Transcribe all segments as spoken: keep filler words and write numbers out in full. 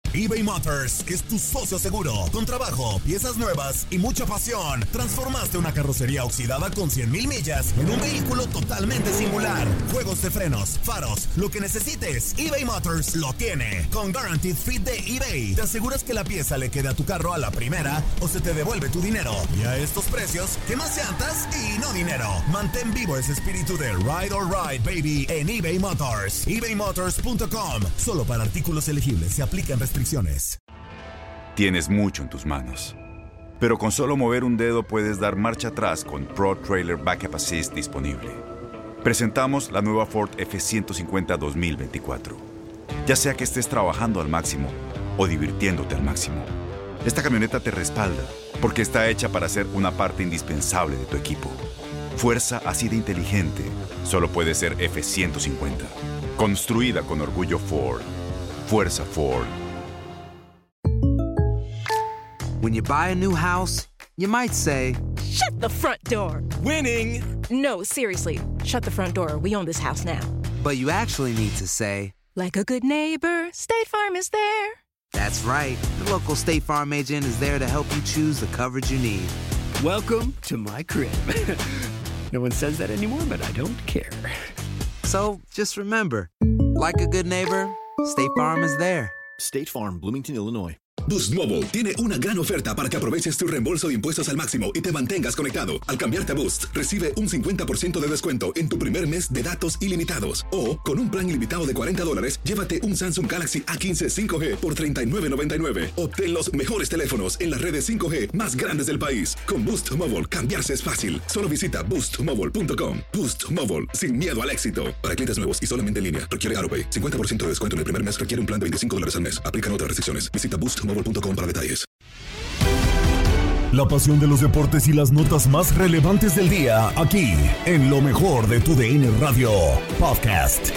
eBay Motors es tu socio seguro. Con trabajo, piezas nuevas y mucha pasión, transformaste una carrocería oxidada con cien mil millas en un vehículo totalmente singular. Juegos de frenos, faros, lo que necesites, eBay Motors lo tiene. Con Guaranteed Fit de eBay, te aseguras que la pieza le quede a tu carro a la primera o se te devuelve tu dinero. Y a estos precios, ¿qué más llantas y no dinero? Mantén vivo ese espíritu de Ride or Ride, baby, en eBay Motors. ebay motors punto com. Solo para artículos elegibles se aplican restricciones. Tienes mucho en tus manos, pero con solo mover un dedo puedes dar marcha atrás con Pro Trailer Backup Assist disponible. Presentamos la nueva Ford F ciento cincuenta dos mil veinticuatro. Ya sea que estés trabajando al máximo o divirtiéndote al máximo, esta camioneta te respalda porque está hecha para ser una parte indispensable de tu equipo. Fuerza así de inteligente solo puede ser F ciento cincuenta. Construida con orgullo Ford. Fuerza Ford. When you buy a new house, you might say, "Shut the front door." Winning. No, seriously. Shut the front door. We own this house now. But you actually need to say, like a good neighbor, State Farm is there. That's right. The local State Farm agent is there to help you choose the coverage you need. Welcome to my crib. No one says that anymore, but I don't care. So just remember, like a good neighbor, State Farm is there. State Farm, Bloomington, Illinois. Boost Mobile tiene una gran oferta para que aproveches tu reembolso de impuestos al máximo y te mantengas conectado. Al cambiarte a Boost, recibe un cincuenta por ciento de descuento en tu primer mes de datos ilimitados. O, con un plan ilimitado de cuarenta dólares, llévate un Samsung Galaxy A quince cinco G por treinta y nueve noventa y nueve. Obtén los mejores teléfonos en las redes cinco G más grandes del país. Con Boost Mobile, cambiarse es fácil. Solo visita boost mobile punto com. Boost Mobile, sin miedo al éxito. Para clientes nuevos y solamente en línea, requiere AutoPay. cincuenta por ciento de descuento en el primer mes requiere un plan de veinticinco dólares al mes. Aplican otras restricciones. Visita boost mobile punto com para detalles. La pasión de los deportes y las notas más relevantes del día, aquí, en lo mejor de tu D N Radio Podcast.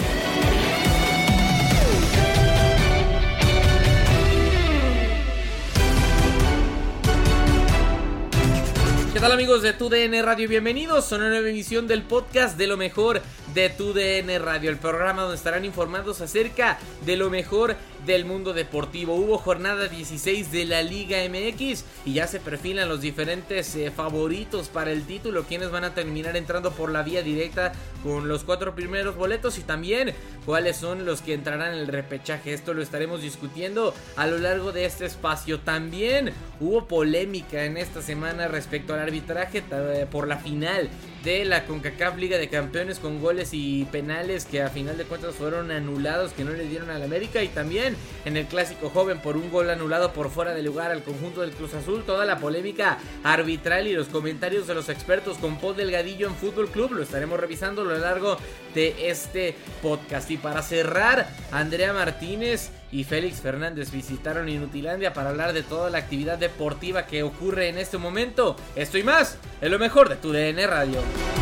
¿Qué tal, amigos de Tu D N Radio? Bienvenidos a una nueva emisión del podcast de lo mejor de Tu D N Radio, el programa donde estarán informados acerca de lo mejor del mundo deportivo. Hubo jornada dieciséis de la Liga M X y ya se perfilan los diferentes eh, favoritos para el título, quienes van a terminar entrando por la vía directa con los cuatro primeros boletos y también cuáles son los que entrarán en el repechaje. Esto lo estaremos discutiendo a lo largo de este espacio. También hubo polémica en esta semana respecto al arbitraje eh, por la final de la CONCACAF Liga de Campeones con goles y penales que a final de cuentas fueron anulados, que no le dieron al América, y también en el Clásico Joven por un gol anulado por fuera de lugar al conjunto del Cruz Azul. Toda la polémica arbitral y los comentarios de los expertos con Paul Delgadillo en Fútbol Club lo estaremos revisando a lo largo de este podcast. Y para cerrar, Andrea Martínez y Félix Fernández visitaron Inutilandia para hablar de toda la actividad deportiva que ocurre en este momento. Esto y más es lo mejor de Tu D N Radio.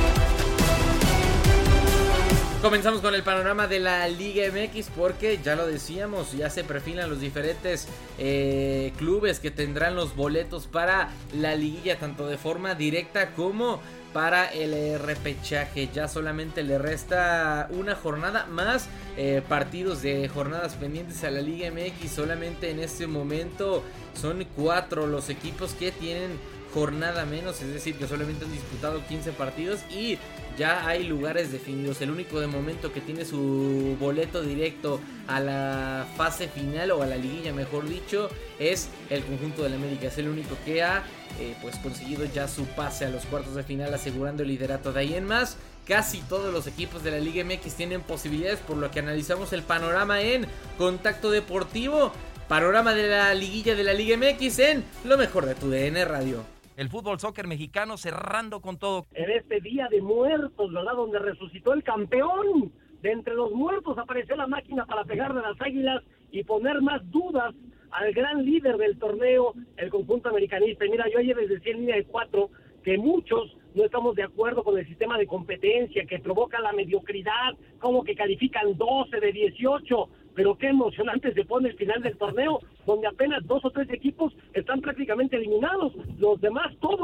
Comenzamos con el panorama de la Liga M X porque ya lo decíamos, ya se perfilan los diferentes eh, clubes que tendrán los boletos para la liguilla, tanto de forma directa como para el repechaje. Ya solamente le resta una jornada más, eh, partidos de jornadas pendientes a la Liga M X. Solamente en este momento son cuatro los equipos que tienen jornada menos, es decir, que solamente han disputado quince partidos y ya hay lugares definidos. El único de momento que tiene su boleto directo a la fase final o a la liguilla, mejor dicho, es el conjunto del América. Es el único que ha eh, pues conseguido ya su pase a los cuartos de final, asegurando el liderato. De ahí en más, casi todos los equipos de la Liga M X tienen posibilidades, por lo que analizamos el panorama en Contacto Deportivo. Panorama de la liguilla de la Liga M X en lo mejor de Tu D N Radio. El fútbol soccer mexicano cerrando con todo. En este día de muertos, ¿verdad? Donde resucitó el campeón. De entre los muertos apareció la máquina para pegar de las Águilas y poner más dudas al gran líder del torneo, el conjunto americanista. Y mira, yo ayer les decía en línea de cuatro que muchos no estamos de acuerdo con el sistema de competencia que provoca la mediocridad, como que califican doce de dieciocho, pero qué emocionante se pone el final del torneo, donde apenas dos o tres equipos están prácticamente eliminados, los demás todos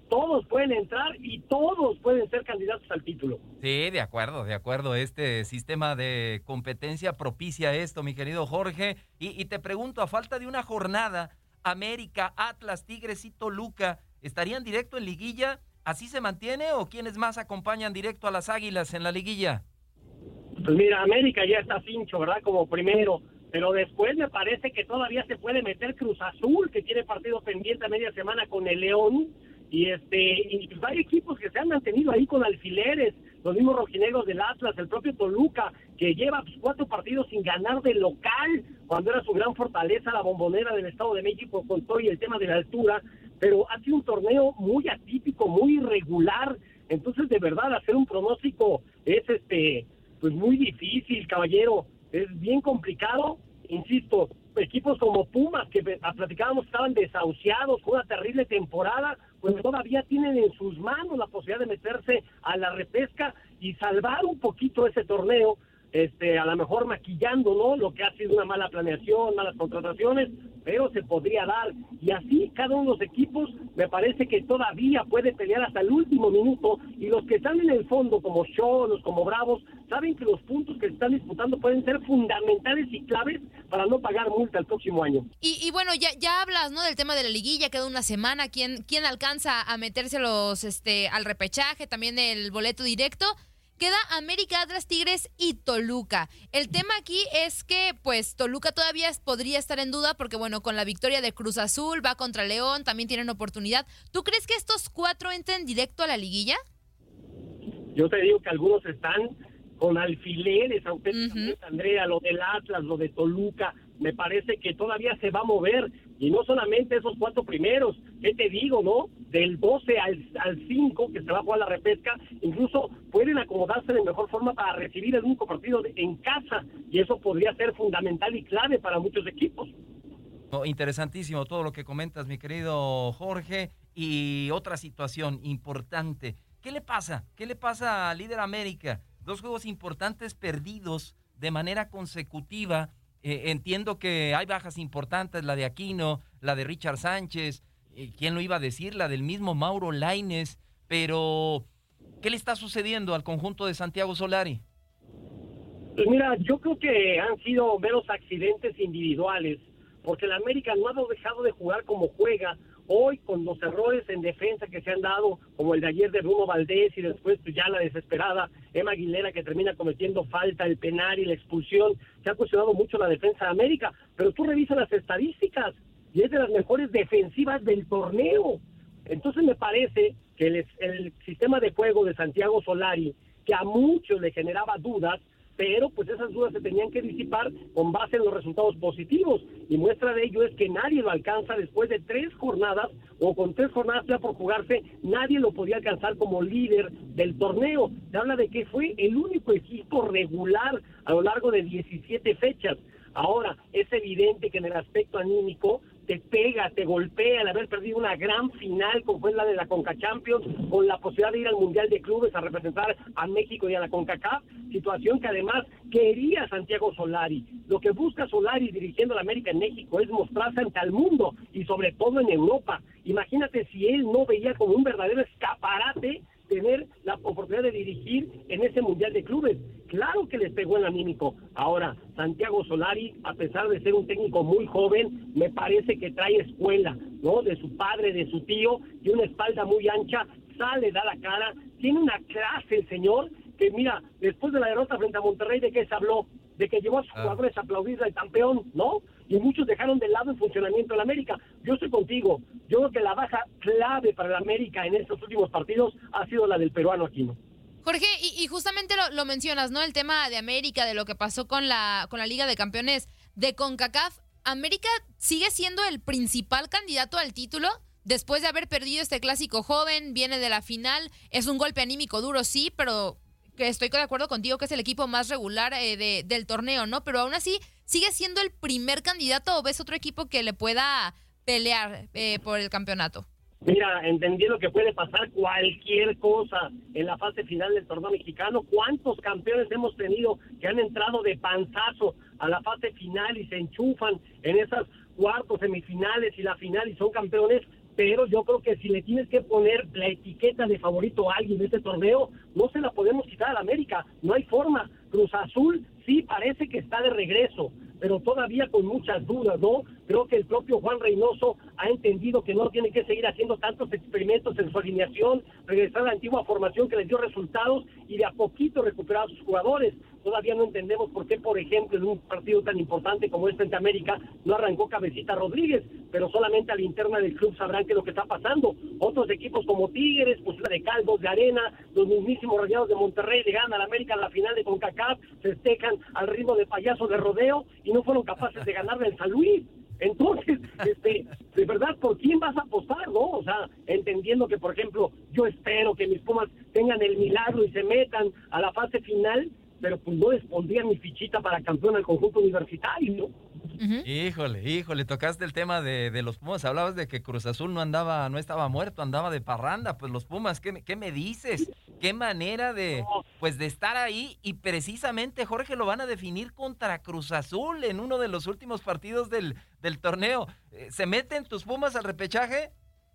todos pueden entrar y todos pueden ser candidatos al título. Sí, de acuerdo, de acuerdo. Este sistema de competencia propicia esto, mi querido Jorge. Y, y te pregunto, a falta de una jornada, América, Atlas, Tigres y Toluca, ¿estarían directo en liguilla? ¿Así se mantiene o quiénes más acompañan directo a las Águilas en la liguilla? Pues mira, América ya está cincho, ¿verdad? Como primero. Pero después me parece que todavía se puede meter Cruz Azul, que tiene partido pendiente a media semana con el León. Y este y pues hay equipos que se han mantenido ahí con alfileres, los mismos rojinegros del Atlas, el propio Toluca, que lleva pues, cuatro partidos sin ganar de local, cuando era su gran fortaleza la Bombonera del Estado de México, con todo y el tema de la altura, pero ha sido un torneo muy atípico, muy irregular. Entonces de verdad hacer un pronóstico es este pues muy difícil, caballero, es bien complicado. Insisto, equipos como Pumas, que platicábamos estaban desahuciados con una terrible temporada, pues todavía tienen en sus manos la posibilidad de meterse a la repesca y salvar un poquito ese torneo, este, a lo mejor maquillando, ¿no?, lo que ha sido una mala planeación, malas contrataciones, pero se podría dar. Y así cada uno de los equipos me parece que todavía puede pelear hasta el último minuto, y los que están en el fondo, como Xolos, como Bravos, saben que los puntos que se están disputando pueden ser fundamentales y claves para no pagar multa el próximo año. Y, y bueno, ya, ya hablas, ¿no?, del tema de la liguilla, queda una semana, ¿quién, quién alcanza a meterse los, este, al repechaje, también el boleto directo? Queda América, Atlas, Tigres y Toluca. El tema aquí es que, pues, Toluca todavía podría estar en duda porque, bueno, con la victoria de Cruz Azul, va contra León, también tienen oportunidad. ¿Tú crees que estos cuatro entren directo a la liguilla? Yo te digo que algunos están con alfileres, auténticamente, uh-huh. Andrea, lo del Atlas, lo de Toluca, me parece que todavía se va a mover, y no solamente esos cuatro primeros, ¿qué te digo, no? Del doce al, al cinco, que se va a jugar la repesca, incluso pueden acomodarse de mejor forma para recibir el único partido de, en casa, y eso podría ser fundamental y clave para muchos equipos. Oh, interesantísimo todo lo que comentas, mi querido Jorge, y otra situación importante, ¿qué le pasa? ¿Qué le pasa a Líder América? Dos juegos importantes perdidos de manera consecutiva. Eh, entiendo que hay bajas importantes, la de Aquino, la de Richard Sánchez, eh, ¿quién lo iba a decir? La del mismo Mauro Lainez, pero ¿qué le está sucediendo al conjunto de Santiago Solari? Pues mira, yo creo que han sido meros accidentes individuales, porque el América no ha dejado de jugar como juega. Hoy, con los errores en defensa que se han dado, como el de ayer de Bruno Valdés, y después pues, ya la desesperada Emma Aguilera, que termina cometiendo falta, el penal y la expulsión, se ha cuestionado mucho la defensa de América, pero tú revisas las estadísticas, y es de las mejores defensivas del torneo. Entonces me parece que el, el sistema de juego de Santiago Solari, que a muchos le generaba dudas, pero pues esas dudas se tenían que disipar con base en los resultados positivos, y muestra de ello es que nadie lo alcanza después de tres jornadas, o con tres jornadas ya por jugarse, nadie lo podía alcanzar como líder del torneo. Se habla de que fue el único equipo regular a lo largo de diecisiete fechas. Ahora, es evidente que en el aspecto anímico te pega, te golpea el haber perdido una gran final como fue la de la Conca Champions, con la posibilidad de ir al Mundial de Clubes a representar a México y a la CONCACAF, situación que además quería Santiago Solari. Lo que busca Solari dirigiendo a la América en México es mostrarse ante el mundo y sobre todo en Europa. Imagínate si él no veía como un verdadero escaparate tener la oportunidad de dirigir en ese Mundial de Clubes. Claro que les pegó el anímico. Ahora, Santiago Solari, a pesar de ser un técnico muy joven, me parece que trae escuela, ¿no? De su padre, de su tío, y una espalda muy ancha, sale, da la cara, tiene una clase el señor, que mira, después de la derrota frente a Monterrey, ¿de qué se habló? De que llevó a sus ah. jugadores a aplaudir al campeón, ¿no? Y muchos dejaron de lado el funcionamiento de la América. Yo estoy contigo. Yo creo que la baja clave para la América en estos últimos partidos ha sido la del peruano Aquino. Jorge, y, y justamente lo, lo mencionas, ¿no? El tema de América, de lo que pasó con la, con la Liga de Campeones de CONCACAF. ¿América sigue siendo el principal candidato al título? Después de haber perdido este clásico joven, viene de la final, es un golpe anímico duro, sí, pero que estoy de acuerdo contigo que es el equipo más regular eh, de, del torneo, ¿no? Pero aún así, ¿sigue siendo el primer candidato o ves otro equipo que le pueda pelear eh, por el campeonato? Mira, entendiendo que puede pasar cualquier cosa en la fase final del torneo mexicano. ¿Cuántos campeones hemos tenido que han entrado de panzazo a la fase final y se enchufan en esas cuartos, semifinales y la final y son campeones? pero yo creo que si le tienes que poner la etiqueta de favorito a alguien de este torneo, no se la podemos quitar al América, no hay forma. Cruz Azul sí parece que está de regreso, pero todavía con muchas dudas, ¿no? Creo que el propio Juan Reynoso ha entendido que no tiene que seguir haciendo tantos experimentos en su alineación, regresar a la antigua formación que les dio resultados y de a poquito recuperar a sus jugadores. Todavía no entendemos por qué, por ejemplo, en un partido tan importante como este ante América, no arrancó Cabecita Rodríguez, pero solamente a la interna del club sabrán qué es lo que está pasando. Otros equipos como Tigres, pues la de Caldos, de Arena, los mismísimos Rayados de Monterrey le ganan a la América en la final de CONCACAF, festejan al ritmo de payaso de rodeo y no fueron capaces de ganarle en San Luis. Entonces, este, de verdad, ¿por quién vas a apostar, no? O sea, entendiendo que, por ejemplo, yo espero que mis Pumas tengan el milagro y se metan a la fase final, pero pues no les pondría mi fichita para campeón al conjunto universitario, ¿no? Uh-huh. Híjole, híjole, tocaste el tema de, de los Pumas, hablabas de que Cruz Azul no andaba, no estaba muerto, andaba de parranda, pues los Pumas, ¿qué, qué me dices? ¿Qué manera de, pues de estar ahí? Y precisamente, Jorge, lo van a definir contra Cruz Azul en uno de los últimos partidos del, del torneo. ¿Se meten tus Pumas al repechaje?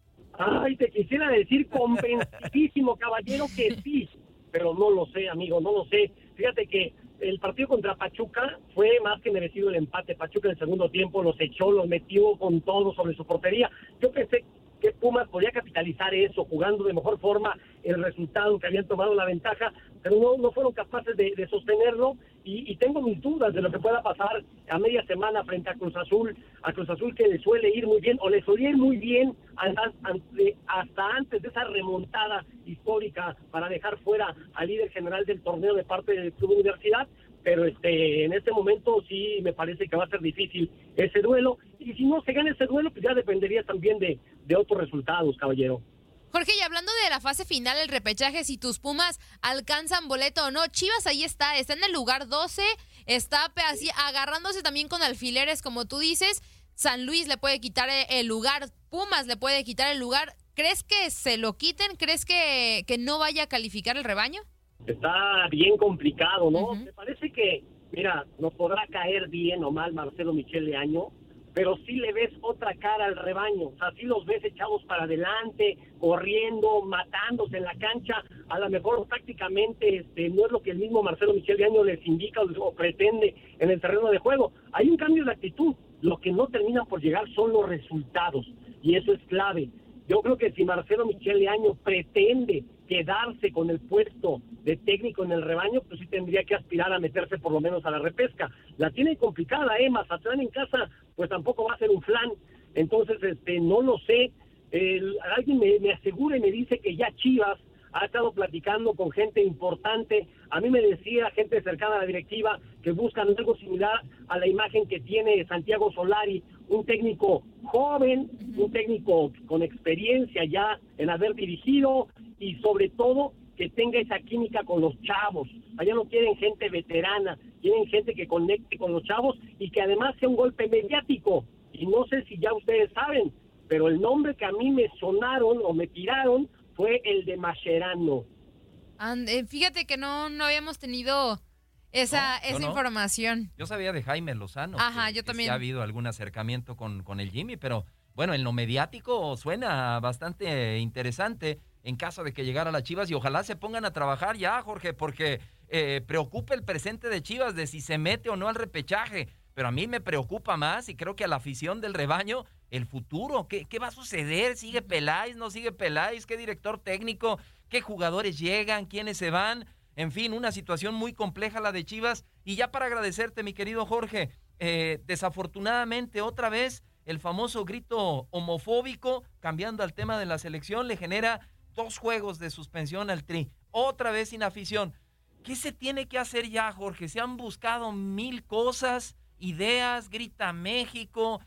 Ay, te quisiera decir convencidísimo, caballero, que sí, pero no lo sé, amigo, no lo sé. Fíjate que el partido contra Pachuca fue más que merecido el empate. Pachuca en el segundo tiempo los echó, los metió con todo sobre su portería. Yo pensé que Pumas podía capitalizar eso, jugando de mejor forma el resultado, que habían tomado la ventaja, pero no, no fueron capaces de, de sostenerlo, y, y tengo mis dudas de lo que pueda pasar a media semana frente a Cruz Azul, a Cruz Azul que le suele ir muy bien, o le solía ir muy bien hasta, hasta antes de esa remontada histórica para dejar fuera al líder general del torneo de parte del Club Universidad. Pero este en este momento sí me parece que va a ser difícil ese duelo, y si no se gana ese duelo, pues ya dependería también de, de otros resultados, caballero. Jorge, y hablando de la fase final, el repechaje, si tus Pumas alcanzan boleto o no, Chivas ahí está, está en el lugar doce, está así agarrándose también con alfileres, como tú dices. San Luis le puede quitar el lugar, Pumas le puede quitar el lugar. ¿Crees que se lo quiten? ¿Crees que, que no vaya a calificar el rebaño? Está bien complicado, ¿no? Uh-huh. Me parece que, mira, nos podrá caer bien o mal Marcelo Michel Leaño, pero sí le ves otra cara al rebaño. O sea, sí los ves echados para adelante, corriendo, matándose en la cancha. A lo mejor tácticamente este, no es lo que el mismo Marcelo Michel Leaño les indica o, o pretende en el terreno de juego. Hay un cambio de actitud. Lo que no terminan por llegar son los resultados, y eso es clave. Yo creo que si Marcelo Michel Leaño pretende quedarse con el puesto de técnico en el rebaño, pues sí tendría que aspirar a meterse por lo menos a la repesca. La tiene complicada, ¿eh? Mazatlán en casa, pues tampoco va a ser un flan. Entonces, este, no lo sé. El, alguien me, me asegura y me dice que ya Chivas ha estado platicando con gente importante. A mí me decía gente cercana a la directiva que buscan algo similar a la imagen que tiene Santiago Solari, un técnico joven, un técnico con experiencia ya en haber dirigido, y sobre todo que tenga esa química con los chavos. Allá no quieren gente veterana, quieren gente que conecte con los chavos y que además sea un golpe mediático. Y no sé si ya ustedes saben, pero el nombre que a mí me sonaron o me tiraron fue el de Mascherano. And, eh, fíjate que no, no habíamos tenido esa, no, esa no. información. Yo sabía de Jaime Lozano. Ajá, que, yo también. Que sí ha habido algún acercamiento con, con el Jimmy, pero bueno, en lo mediático suena bastante interesante en caso de que llegara la Chivas, y ojalá se pongan a trabajar ya, Jorge, porque eh, preocupa el presente de Chivas, de si se mete o no al repechaje, pero a mí me preocupa más, y creo que a la afición del rebaño, el futuro. ¿Qué, qué va a suceder? ¿Sigue Peláez? ¿No sigue Peláez? ¿Qué director técnico? ¿Qué jugadores llegan? ¿Quiénes se van? En fin, una situación muy compleja la de Chivas. Y ya para agradecerte, mi querido Jorge, eh, desafortunadamente otra vez el famoso grito homofóbico, cambiando al tema de la selección, le genera dos juegos de suspensión al Tri. Otra vez sin afición. ¿Qué se tiene que hacer ya, Jorge? Se han buscado mil cosas, ideas, grita México.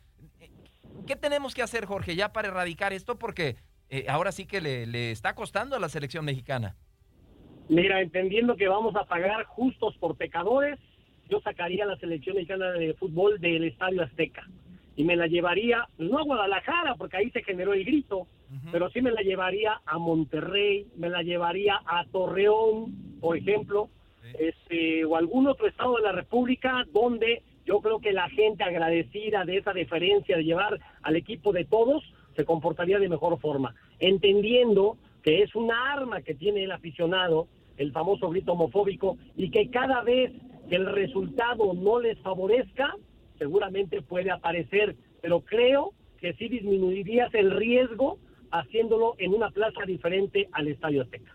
¿Qué tenemos que hacer, Jorge, ya para erradicar esto? Porque eh, ahora sí que le, le está costando a la selección mexicana. Mira, entendiendo que vamos a pagar justos por pecadores, yo sacaría a la selección mexicana de fútbol del Estadio Azteca y me la llevaría, no a Guadalajara, porque ahí se generó el grito, uh-huh. pero sí me la llevaría a Monterrey, me la llevaría a Torreón, por ejemplo, sí. este o algún otro estado de la República donde yo creo que la gente agradecida de esa deferencia de llevar al equipo de todos se comportaría de mejor forma, entendiendo que es una arma que tiene el aficionado, el famoso grito homofóbico, y que cada vez que el resultado no les favorezca, seguramente puede aparecer, pero creo que sí disminuirías el riesgo haciéndolo en una plaza diferente al Estadio Azteca.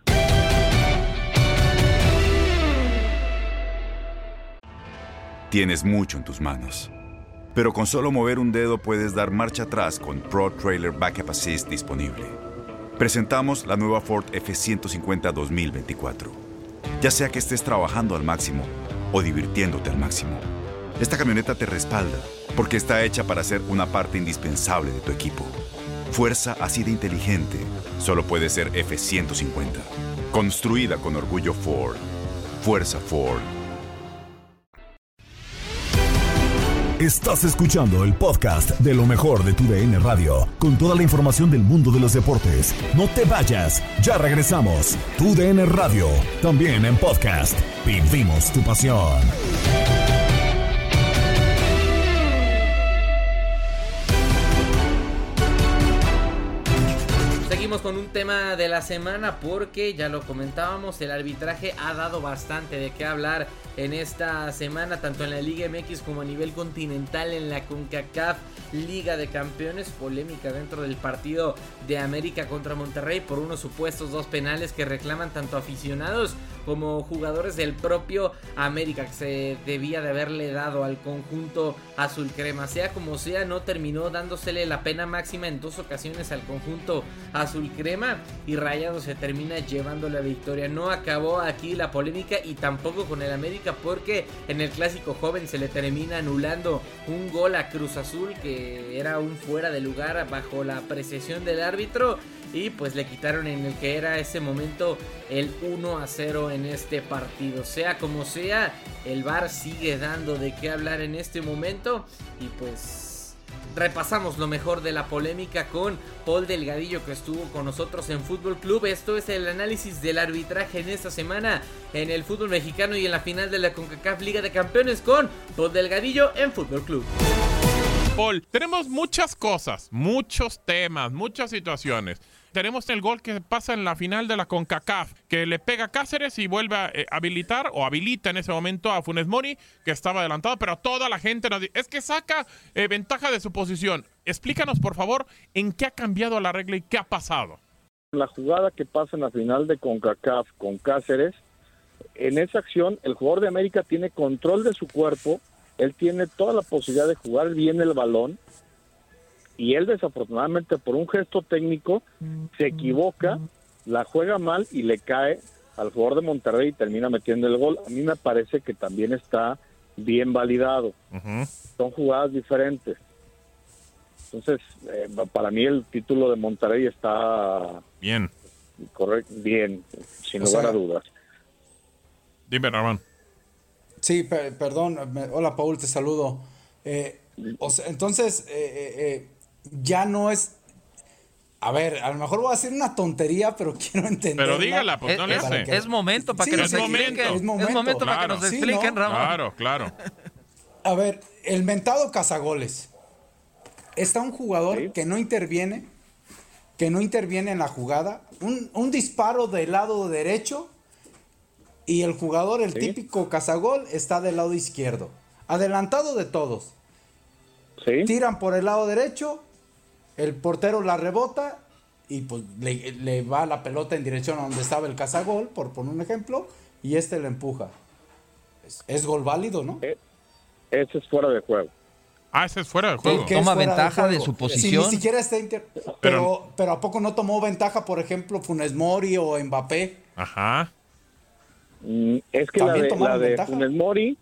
Tienes mucho en tus manos, pero con solo mover un dedo puedes dar marcha atrás con Pro Trailer Backup Assist disponible. Presentamos la nueva Ford F ciento cincuenta dos mil veinticuatro. Ya sea que estés trabajando al máximo o divirtiéndote al máximo, esta camioneta te respalda porque está hecha para ser una parte indispensable de tu equipo. Fuerza así de inteligente solo puede ser F ciento cincuenta. Construida con orgullo Ford. Fuerza Ford. Estás escuchando el podcast de lo mejor de tu D N Radio, con toda la información del mundo de los deportes. No te vayas, ya regresamos. Tu D N Radio, también en podcast. Vivimos tu pasión. Seguimos con un tema de la semana porque ya lo comentábamos, el arbitraje ha dado bastante de qué hablar en esta semana, tanto en la Liga M X como a nivel continental en la CONCACAF Liga de Campeones. Polémica dentro del partido de América contra Monterrey por unos supuestos dos penales que reclaman tanto aficionados como jugadores del propio América, que se debía de haberle dado al conjunto azul crema. Sea como sea, no terminó dándosele la pena máxima en dos ocasiones al conjunto azul crema y Rayados se termina llevando la victoria. No acabó aquí la polémica y tampoco con el América, porque en el clásico joven se le termina anulando un gol a Cruz Azul que era un fuera de lugar bajo la apreciación del árbitro, y pues le quitaron en el que era ese momento el uno a cero en este partido. Sea como sea, el V A R sigue dando de qué hablar en este momento y pues repasamos lo mejor de la polémica con Paul Delgadillo, que estuvo con nosotros en Fútbol Club. Esto es el análisis del arbitraje en esta semana en el fútbol mexicano y en la final de la CONCACAF Liga de Campeones con Paul Delgadillo en Fútbol Club. Paul, tenemos muchas cosas, muchos temas, muchas situaciones. Tenemos el gol que pasa en la final de la CONCACAF, que le pega a Cáceres y vuelve a eh, habilitar o habilita en ese momento a Funes Mori, que estaba adelantado, pero toda la gente nos dice, es que saca eh, ventaja de su posición. Explícanos, por favor, en qué ha cambiado la regla y qué ha pasado. La jugada que pasa en la final de CONCACAF con Cáceres, en esa acción el jugador de América tiene control de su cuerpo, él tiene toda la posibilidad de jugar bien el balón, y él desafortunadamente por un gesto técnico se equivoca, la juega mal y le cae al jugador de Monterrey y termina metiendo el gol. A mí me parece que también está bien validado. Uh-huh. Son jugadas diferentes. Entonces, eh, para mí el título de Monterrey está bien, correcto, bien, sin o lugar sea, a dudas. Dime, Ramón. Sí, per- perdón. Me, hola, Paul, te saludo. Eh, o sea, entonces, eh, eh, eh, ya no es... A ver, a lo mejor voy a decir una tontería, pero quiero entender. Pero dígala, pues no le hace. Es momento para Sí, que nos es momento, expliquen. es momento. Es momento para que Claro. nos Sí, expliquen, ¿no? Ramón. Claro, claro. A ver, el mentado cazagoles. Está un jugador Sí. que no interviene, que no interviene en la jugada. Un, un disparo del lado derecho y el jugador, el Sí. típico cazagol, está del lado izquierdo. Adelantado de todos. ¿Sí? Tiran por el lado derecho, el portero la rebota y pues le, le va la pelota en dirección a donde estaba el cazagol, por poner un ejemplo, y este le empuja. Es, es gol válido, ¿no? Eh, ese es fuera de juego. Ah, ese es fuera del juego. Que Toma es fuera ventaja de juego. su Sí, posición. ni siquiera está inter... pero, Pero- pero, pero ¿a poco no tomó ventaja, por ejemplo, Funes Mori o Mbappé? Ajá. Mm, Es que la ¿También de, tomaron la de ventaja? Funes Mori,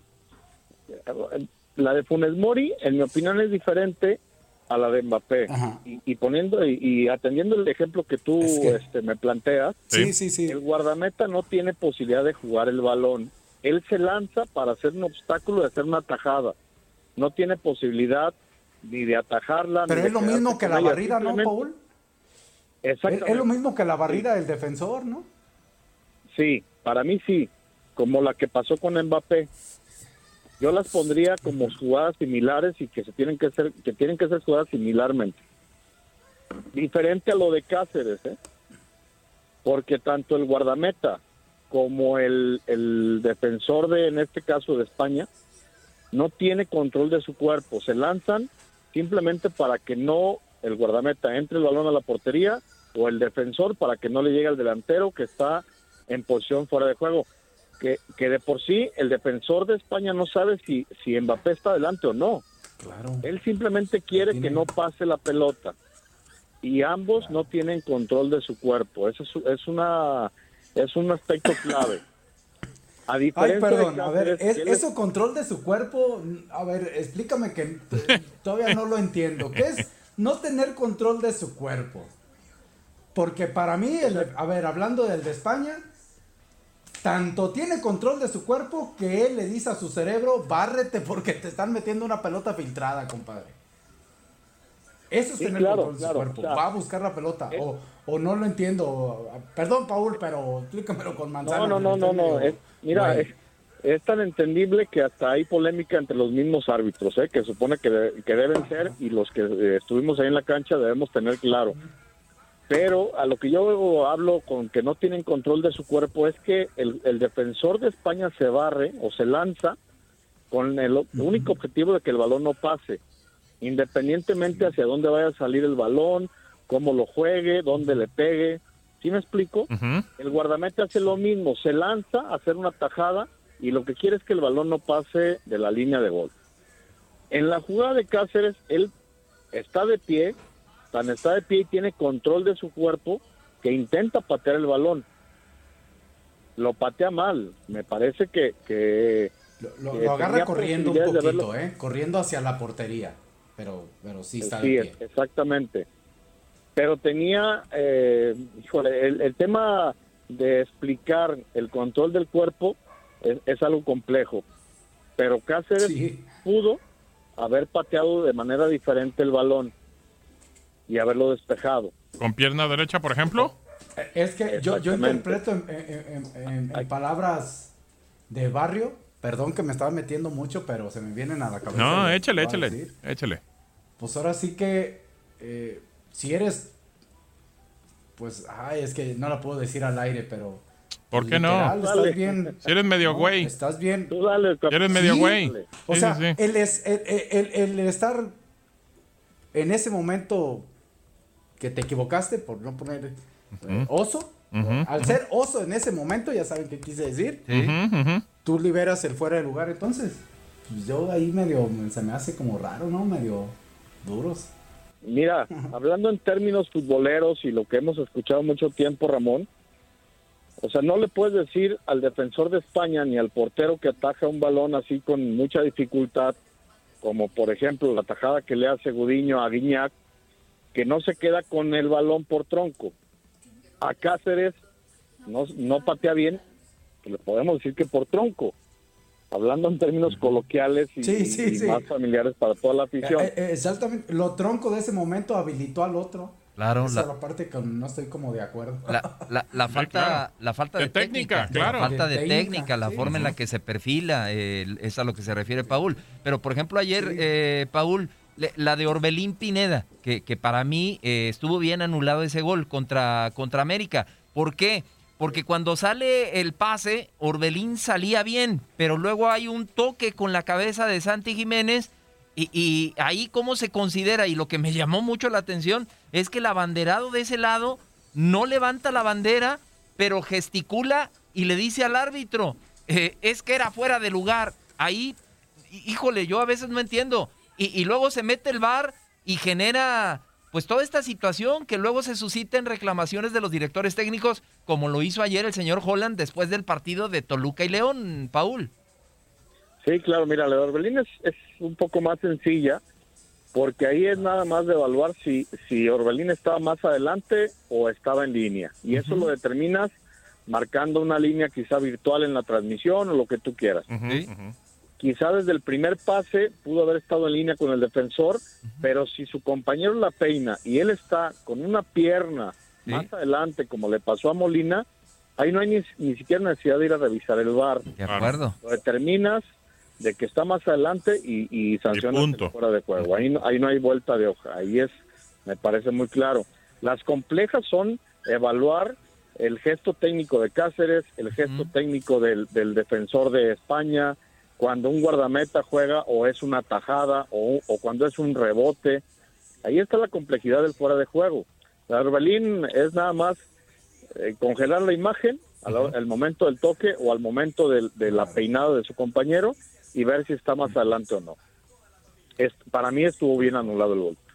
la de Funes Mori, en mi opinión, es diferente a la de Mbappé. Ajá. Y, y poniendo y, y atendiendo el ejemplo que tú Es que- este, me planteas, Sí, sí, sí. el guardameta no tiene posibilidad de jugar el balón. Él se lanza para hacer un obstáculo, de hacer una tajada. No tiene posibilidad ni de atajarla. Pero ni es de lo quedarse mismo que con la ella. barrida, ¿no, Simplemente- Paul? Es, Exactamente. es lo mismo que la barrida del defensor, ¿no? Sí, para mí sí, como la que pasó con Mbappé. Yo las pondría como jugadas similares y que se tienen que hacer, que tienen que ser jugadas similarmente. diferente a lo de Cáceres, ¿eh? Porque tanto el guardameta como el, el defensor de, en este caso de España, no tiene control de su cuerpo. Se lanzan simplemente para que no el guardameta entre el balón a la portería o el defensor para que no le llegue al delantero que está en posición fuera de juego. Que, que de por sí el defensor de España no sabe si, si Mbappé está adelante o no. Claro. Él simplemente quiere tiene... que no pase la pelota. Y ambos claro. no tienen control de su cuerpo. Eso es, es una es un aspecto clave. A diferencia Ay, perdón, de a ver, es, es... eso control de su cuerpo, a ver, explícame que todavía no lo entiendo. ¿Qué es no tener control de su cuerpo? Porque para mí, el, a ver, hablando del de España, tanto tiene control de su cuerpo que él le dice a su cerebro, bárrete porque te están metiendo una pelota filtrada, compadre. Eso es sí, tener claro, control de claro, su cuerpo. claro. Va a buscar la pelota. Eh, o, o no lo entiendo. Perdón, Paul, pero explícamelo con manzanas. No, no, no, no. no. Es, mira, es, es tan entendible que hasta hay polémica entre los mismos árbitros, ¿eh? Que supone que, de, que deben ser, y los que eh, estuvimos ahí en la cancha debemos tener claro. Pero a lo que yo hablo con que no tienen control de su cuerpo es que el, el defensor de España se barre o se lanza con el uh-huh. único objetivo de que el balón no pase, independientemente hacia dónde vaya a salir el balón, cómo lo juegue, dónde le pegue. ¿Sí me explico? Uh-huh. El guardameta hace lo mismo, se lanza a hacer una tajada y lo que quiere es que el balón no pase de la línea de gol. En la jugada de Cáceres, él está de pie, tan está de pie y tiene control de su cuerpo que intenta patear el balón. Lo patea mal, me parece que... que lo, lo, que lo agarra corriendo un poquito, ¿eh? Corriendo hacia la portería, pero, pero sí está sí, de pie. Exactamente. Pero tenía, eh, híjole, el, el tema de explicar el control del cuerpo es, es algo complejo. Pero Cáceres sí. pudo haber pateado de manera diferente el balón y haberlo despejado. ¿Con pierna derecha, por ejemplo? Es que yo, yo interpreto en, en, en, en, en palabras de barrio, perdón que me estaba metiendo mucho, pero se me vienen a la cabeza. No, échale, échale, échale. Pues ahora sí que, eh, si eres, pues, ay, es que no la puedo decir al aire, pero... ¿Por qué literal, no? Estás bien, si eres medio no, güey. Estás bien. Tú dale, si eres medio sí, güey. O sí, sea, sí, sí. El, es, el, el, el, el estar en ese momento que te equivocaste, por no poner uh-huh. eh, oso, uh-huh, al uh-huh. ser oso en ese momento, ya saben qué quise decir, ¿Sí? uh-huh, uh-huh. tú liberas el fuera de lugar, entonces, pues yo ahí medio, se me hace como raro, ¿no? Medio duros. Mira, hablando en términos futboleros y lo que hemos escuchado mucho tiempo, Ramón, o sea, no le puedes decir al defensor de España ni al portero que ataja un balón así con mucha dificultad, como por ejemplo la tajada que le hace Gudiño a Guiñac, que no se queda con el balón por tronco. A Cáceres no, no patea bien, le podemos decir que por tronco, hablando en términos coloquiales y, sí, sí, y sí. más familiares para toda la afición. Eh, eh, exactamente, lo tronco de ese momento habilitó al otro. Claro, esa la, es la parte que no estoy como de acuerdo. La, la, la falta, claro. la falta de, de técnica, técnica, claro. La falta de, de técnica, técnica, la sí, forma sí. en la que se perfila, eh, es a lo que se refiere Paul. Pero, por ejemplo, ayer, Sí. eh, Paul, le, la de Orbelín Pineda, que, que para mí eh, estuvo bien anulado ese gol contra, contra América. ¿Por qué? Porque cuando sale el pase, Orbelín salía bien, pero luego hay un toque con la cabeza de Santi Jiménez. Y, y ahí cómo se considera, y lo que me llamó mucho la atención es que el abanderado de ese lado no levanta la bandera, pero gesticula y le dice al árbitro, eh, es que era fuera de lugar. Ahí, híjole, yo a veces no entiendo. Y, y luego se mete el V A R y genera pues toda esta situación que luego se suscita en reclamaciones de los directores técnicos, como lo hizo ayer el señor Holland después del partido de Toluca y León, Paul. Sí, claro, mira, la de Orbelín es, es un poco más sencilla, porque ahí es nada más de evaluar si, si Orbelín estaba más adelante o estaba en línea. Y eso uh-huh. lo determinas marcando una línea quizá virtual en la transmisión o lo que tú quieras. Uh-huh, uh-huh. Quizá desde el primer pase pudo haber estado en línea con el defensor, uh-huh. pero si su compañero la peina y él está con una pierna ¿Sí? más adelante, como le pasó a Molina, ahí no hay ni, ni siquiera necesidad de ir a revisar el V A R. De acuerdo. Lo determinas de que está más adelante y, y sancionas y fuera de juego. Ahí no, ahí no hay vuelta de hoja. Ahí es me parece muy claro. Las complejas son evaluar el gesto técnico de Cáceres, el gesto uh-huh. técnico del, del defensor de España, cuando un guardameta juega o es una tajada o, o cuando es un rebote. Ahí está la complejidad del fuera de juego. La Orbelín es nada más eh, congelar la imagen al, uh-huh. al momento del toque o al momento del, de la peinada de su compañero y ver si está más adelante o no. Es, para mí estuvo bien anulado el gol.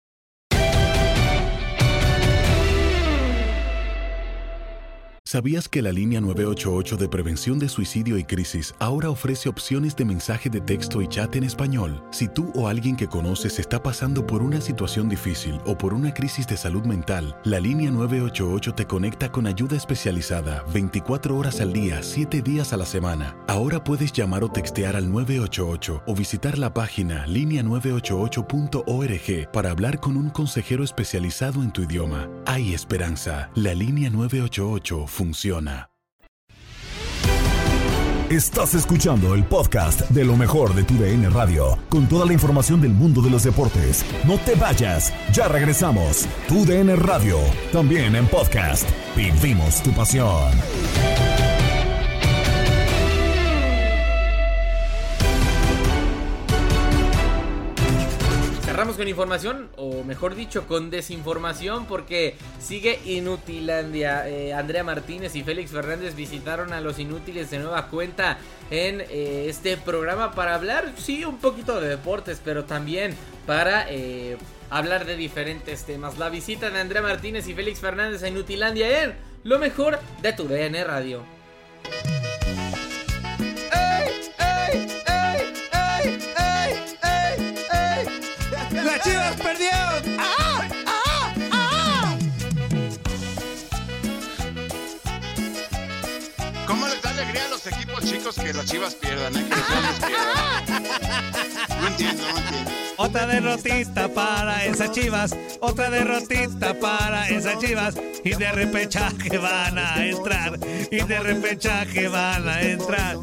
¿Sabías que la línea nueve ocho ocho de prevención de suicidio y crisis ahora ofrece opciones de mensaje de texto y chat en español? Si tú o alguien que conoces está pasando por una situación difícil o por una crisis de salud mental, la línea nueve ocho ocho te conecta con ayuda especializada veinticuatro horas al día, siete días a la semana. Ahora puedes llamar o textear al nueve ocho ocho o visitar la página línea nueve ocho ocho punto org para hablar con un consejero especializado en tu idioma. Hay esperanza. La línea nueve ocho ocho funciona. Estás escuchando el podcast de lo mejor de tu D N Radio, con toda la información del mundo de los deportes. No te vayas, ya regresamos. Tu D N Radio, también en podcast. Vivimos tu pasión. Cerramos con información, o mejor dicho, con desinformación, porque sigue Inutilandia. Eh, Andrea Martínez y Félix Fernández visitaron a los inútiles de nueva cuenta en eh, este programa para hablar, sí, un poquito de deportes, pero también para eh, hablar de diferentes temas. La visita de Andrea Martínez y Félix Fernández a Inutilandia en lo mejor de tu D N Radio. ¡Las Chivas perdieron! ¡Ah! ¡Ah! ¡Ah! ¿Cómo les da alegría a los equipos chicos que las Chivas pierdan, eh? Que los grandes pierdan. No entiendo, no entiendo. Otra derrotita para esas Chivas, otra derrotita para esas Chivas, y de repechaje van a entrar, y de repechaje van a entrar.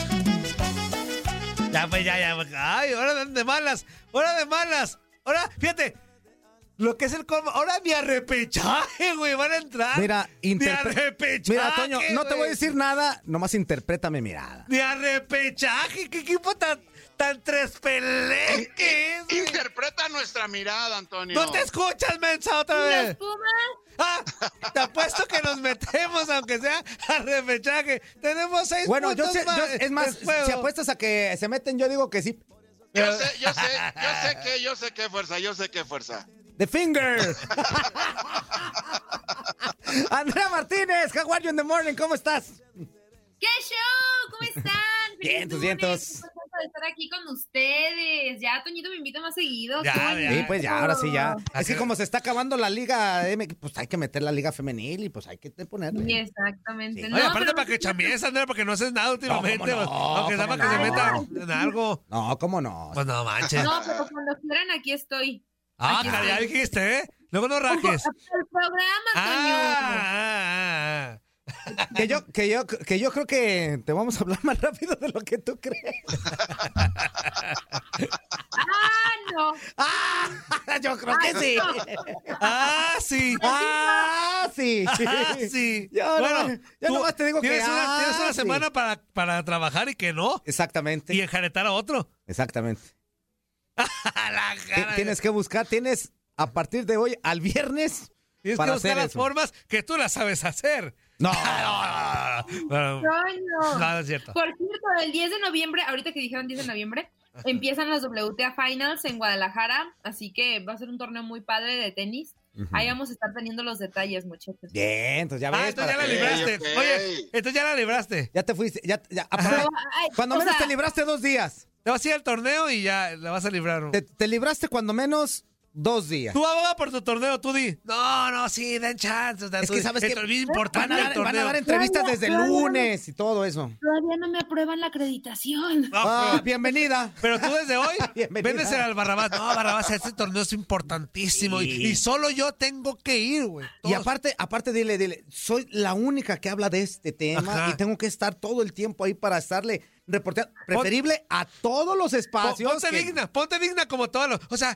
Ya, pues, ya, ya. Ay, hora de malas, hora de malas. Ahora, fíjate, lo que es el colmo. Ahora ni a repechaje, güey, van a entrar. Mira, interpre- ni a repechaje. Mira, Toño, no te wey. voy a decir nada, nomás interpreta mi mirada. Ni a repechaje, qué equipo tan, tan trespeleque. In- interpreta nuestra mirada, Antonio. No te escuchas, mensa, otra ¿Y vez. los Pumas? Ah, te apuesto que nos metemos, aunque sea a repechaje. Tenemos seis Bueno, puntos yo sé, más. yo, es más, si apuestas a que se meten, yo digo que sí. Yo sé, yo sé, yo sé que, yo sé qué fuerza, yo sé qué fuerza. The Finger. Andrea Martínez, how are you in the morning? ¿Cómo estás? ¡Qué show! ¿Cómo están? Vientos, vientos. De estar aquí con ustedes. Ya, Toñito me invita más seguido. Ya, ya. Sí, pues ya, ahora sí ya. Es que como se está acabando la Liga M, pues hay que meter la Liga Femenil y pues hay que ponerle. Sí, exactamente. Sí. No, Oye, aparte pero... para que chambies, Andrea, porque no haces nada últimamente. No, no, aunque sea para que no. se meta en algo. No, ¿cómo no? Pues no manches. No, pero cuando quieran, aquí estoy. Ah, aquí ya estoy. dijiste, ¿eh? Luego no rajes. El programa, Toño. Ah, ah, ah. Que yo, que yo, que yo creo que te vamos a hablar más rápido de lo que tú crees. Ah, no. Ah, yo creo que sí. Ah, sí. Ah, sí. Ah, sí. Yo, bueno, no, yo tú nomás te digo que tienes una, ah, tienes una sí. semana para, para trabajar y que no. Exactamente. Y enjaretar a otro. Exactamente. La cara. Tienes que buscar, tienes a partir de hoy al viernes Tienes para que buscar hacer las eso. formas que tú las sabes hacer. No, no, no, no, no. Toño. No, no es cierto. Por cierto, el diez de noviembre, ahorita que dijeron diez de noviembre, empiezan las W T A Finals en Guadalajara, así que va a ser un torneo muy padre de tenis. Uh-huh. Ahí vamos a estar teniendo los detalles, muchachos. Bien, entonces ya ves. Ah, entonces ya la para que- libraste. Ok, ok. Oye, entonces ya la libraste. Ya te fuiste, ya, ya. Pero, ay, Cuando o menos sea, te libraste dos días. Te vas a ir al torneo y ya la vas a librar. Te, te libraste cuando menos dos días. Tú aboga por tu torneo, tú di. No, no, sí, den chance. O sea, Es tú que di, sabes que es bien importante van a, el dar, torneo. van a dar entrevistas Todavía- desde el todavía no- lunes y todo eso. Todavía no me aprueban la acreditación. Ah, bienvenida. Pero tú desde hoy, Bienvenida. véndese al Barrabás. No, Barrabás, este torneo es importantísimo. Sí. Y, y solo yo tengo que ir, güey. Y aparte, aparte dile, dile, soy la única que habla de este tema Ajá. y tengo que estar todo el tiempo ahí para estarle reporteando. Preferible a todos los espacios. Ponte que- digna, ponte digna como todos los. O sea,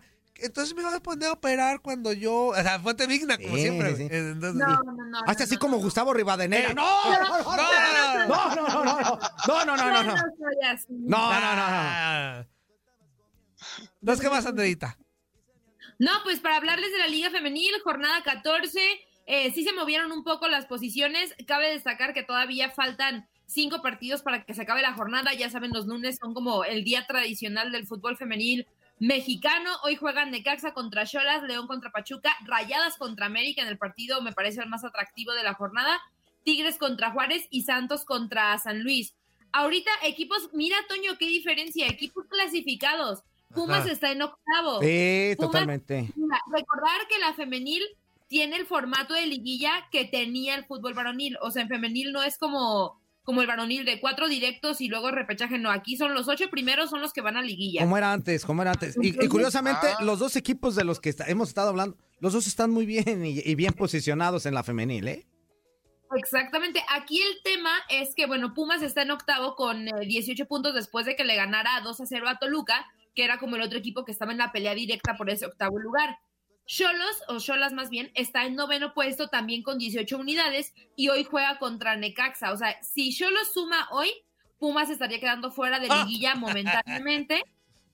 entonces me van a poner a operar cuando yo... O sea, fuente digna, como Sí, siempre. sí. Entonces, No, no, no. Hazte así como Gustavo Rivadeneira. Eh, ¡No! no, ¡No, no, no! ¡No, no, no! ¡No, no, no, no! Yo no soy así. No, no, no, no. Ah. Entonces, ¿qué más, Andreita? No, pues para hablarles de la Liga Femenil, jornada catorce, eh, sí se movieron un poco las posiciones. Cabe destacar que todavía faltan cinco partidos para que se acabe la jornada. Ya saben, los lunes son como el día tradicional del fútbol femenil mexicano. Hoy juegan Necaxa contra Xolas, León contra Pachuca, Rayadas contra América en el partido, me parece el más atractivo de la jornada, Tigres contra Juárez y Santos contra San Luis. Ahorita equipos, mira Toño, qué diferencia, equipos clasificados. Pumas Ajá. está en octavo. Sí, Pumas, totalmente. mira, recordar que la femenil tiene el formato de liguilla que tenía el fútbol varonil. O sea, en femenil no es como, como el varonil de cuatro directos y luego repechaje. No, aquí son los ocho primeros, son los que van a liguilla. Como era antes, como era antes. Y, y curiosamente, Ah. los dos equipos de los que está- hemos estado hablando, los dos están muy bien y, y bien posicionados en la femenil, ¿eh? Exactamente. Aquí el tema es que, bueno, Pumas está en octavo con eh, dieciocho puntos después de que le ganara dos a cero a Toluca, que era como el otro equipo que estaba en la pelea directa por ese octavo lugar. Xolos, o Xolas más bien, está en noveno puesto también con dieciocho unidades y hoy juega contra Necaxa. O sea, si Xolos suma hoy, Pumas estaría quedando fuera de liguilla momentáneamente.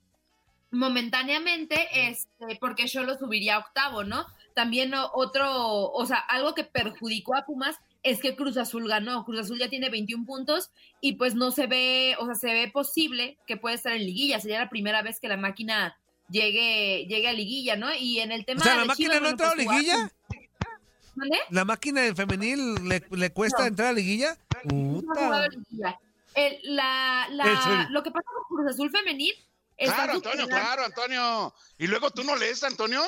Momentáneamente, este, porque Xolos subiría a octavo, ¿no? También o- otro, o sea, algo que perjudicó a Pumas es que Cruz Azul ganó. Cruz Azul ya tiene veintiún puntos y pues no se ve, o sea, se ve posible que puede estar en liguilla. Sería la primera vez que la máquina llegue, llegue a liguilla, ¿no? Y en el tema O sea, ¿la de máquina Chivas, no ha bueno, entrado a pues, liguilla? ¿Mande? ¿La máquina en femenil le, le cuesta No. entrar a liguilla? No ha jugado Puta. liguilla. El- la, la- Eso. lo que pasa con Cruz Azul femenil está Claro, Antonio, superando- claro, Antonio. Y luego tú no lees, Antonio.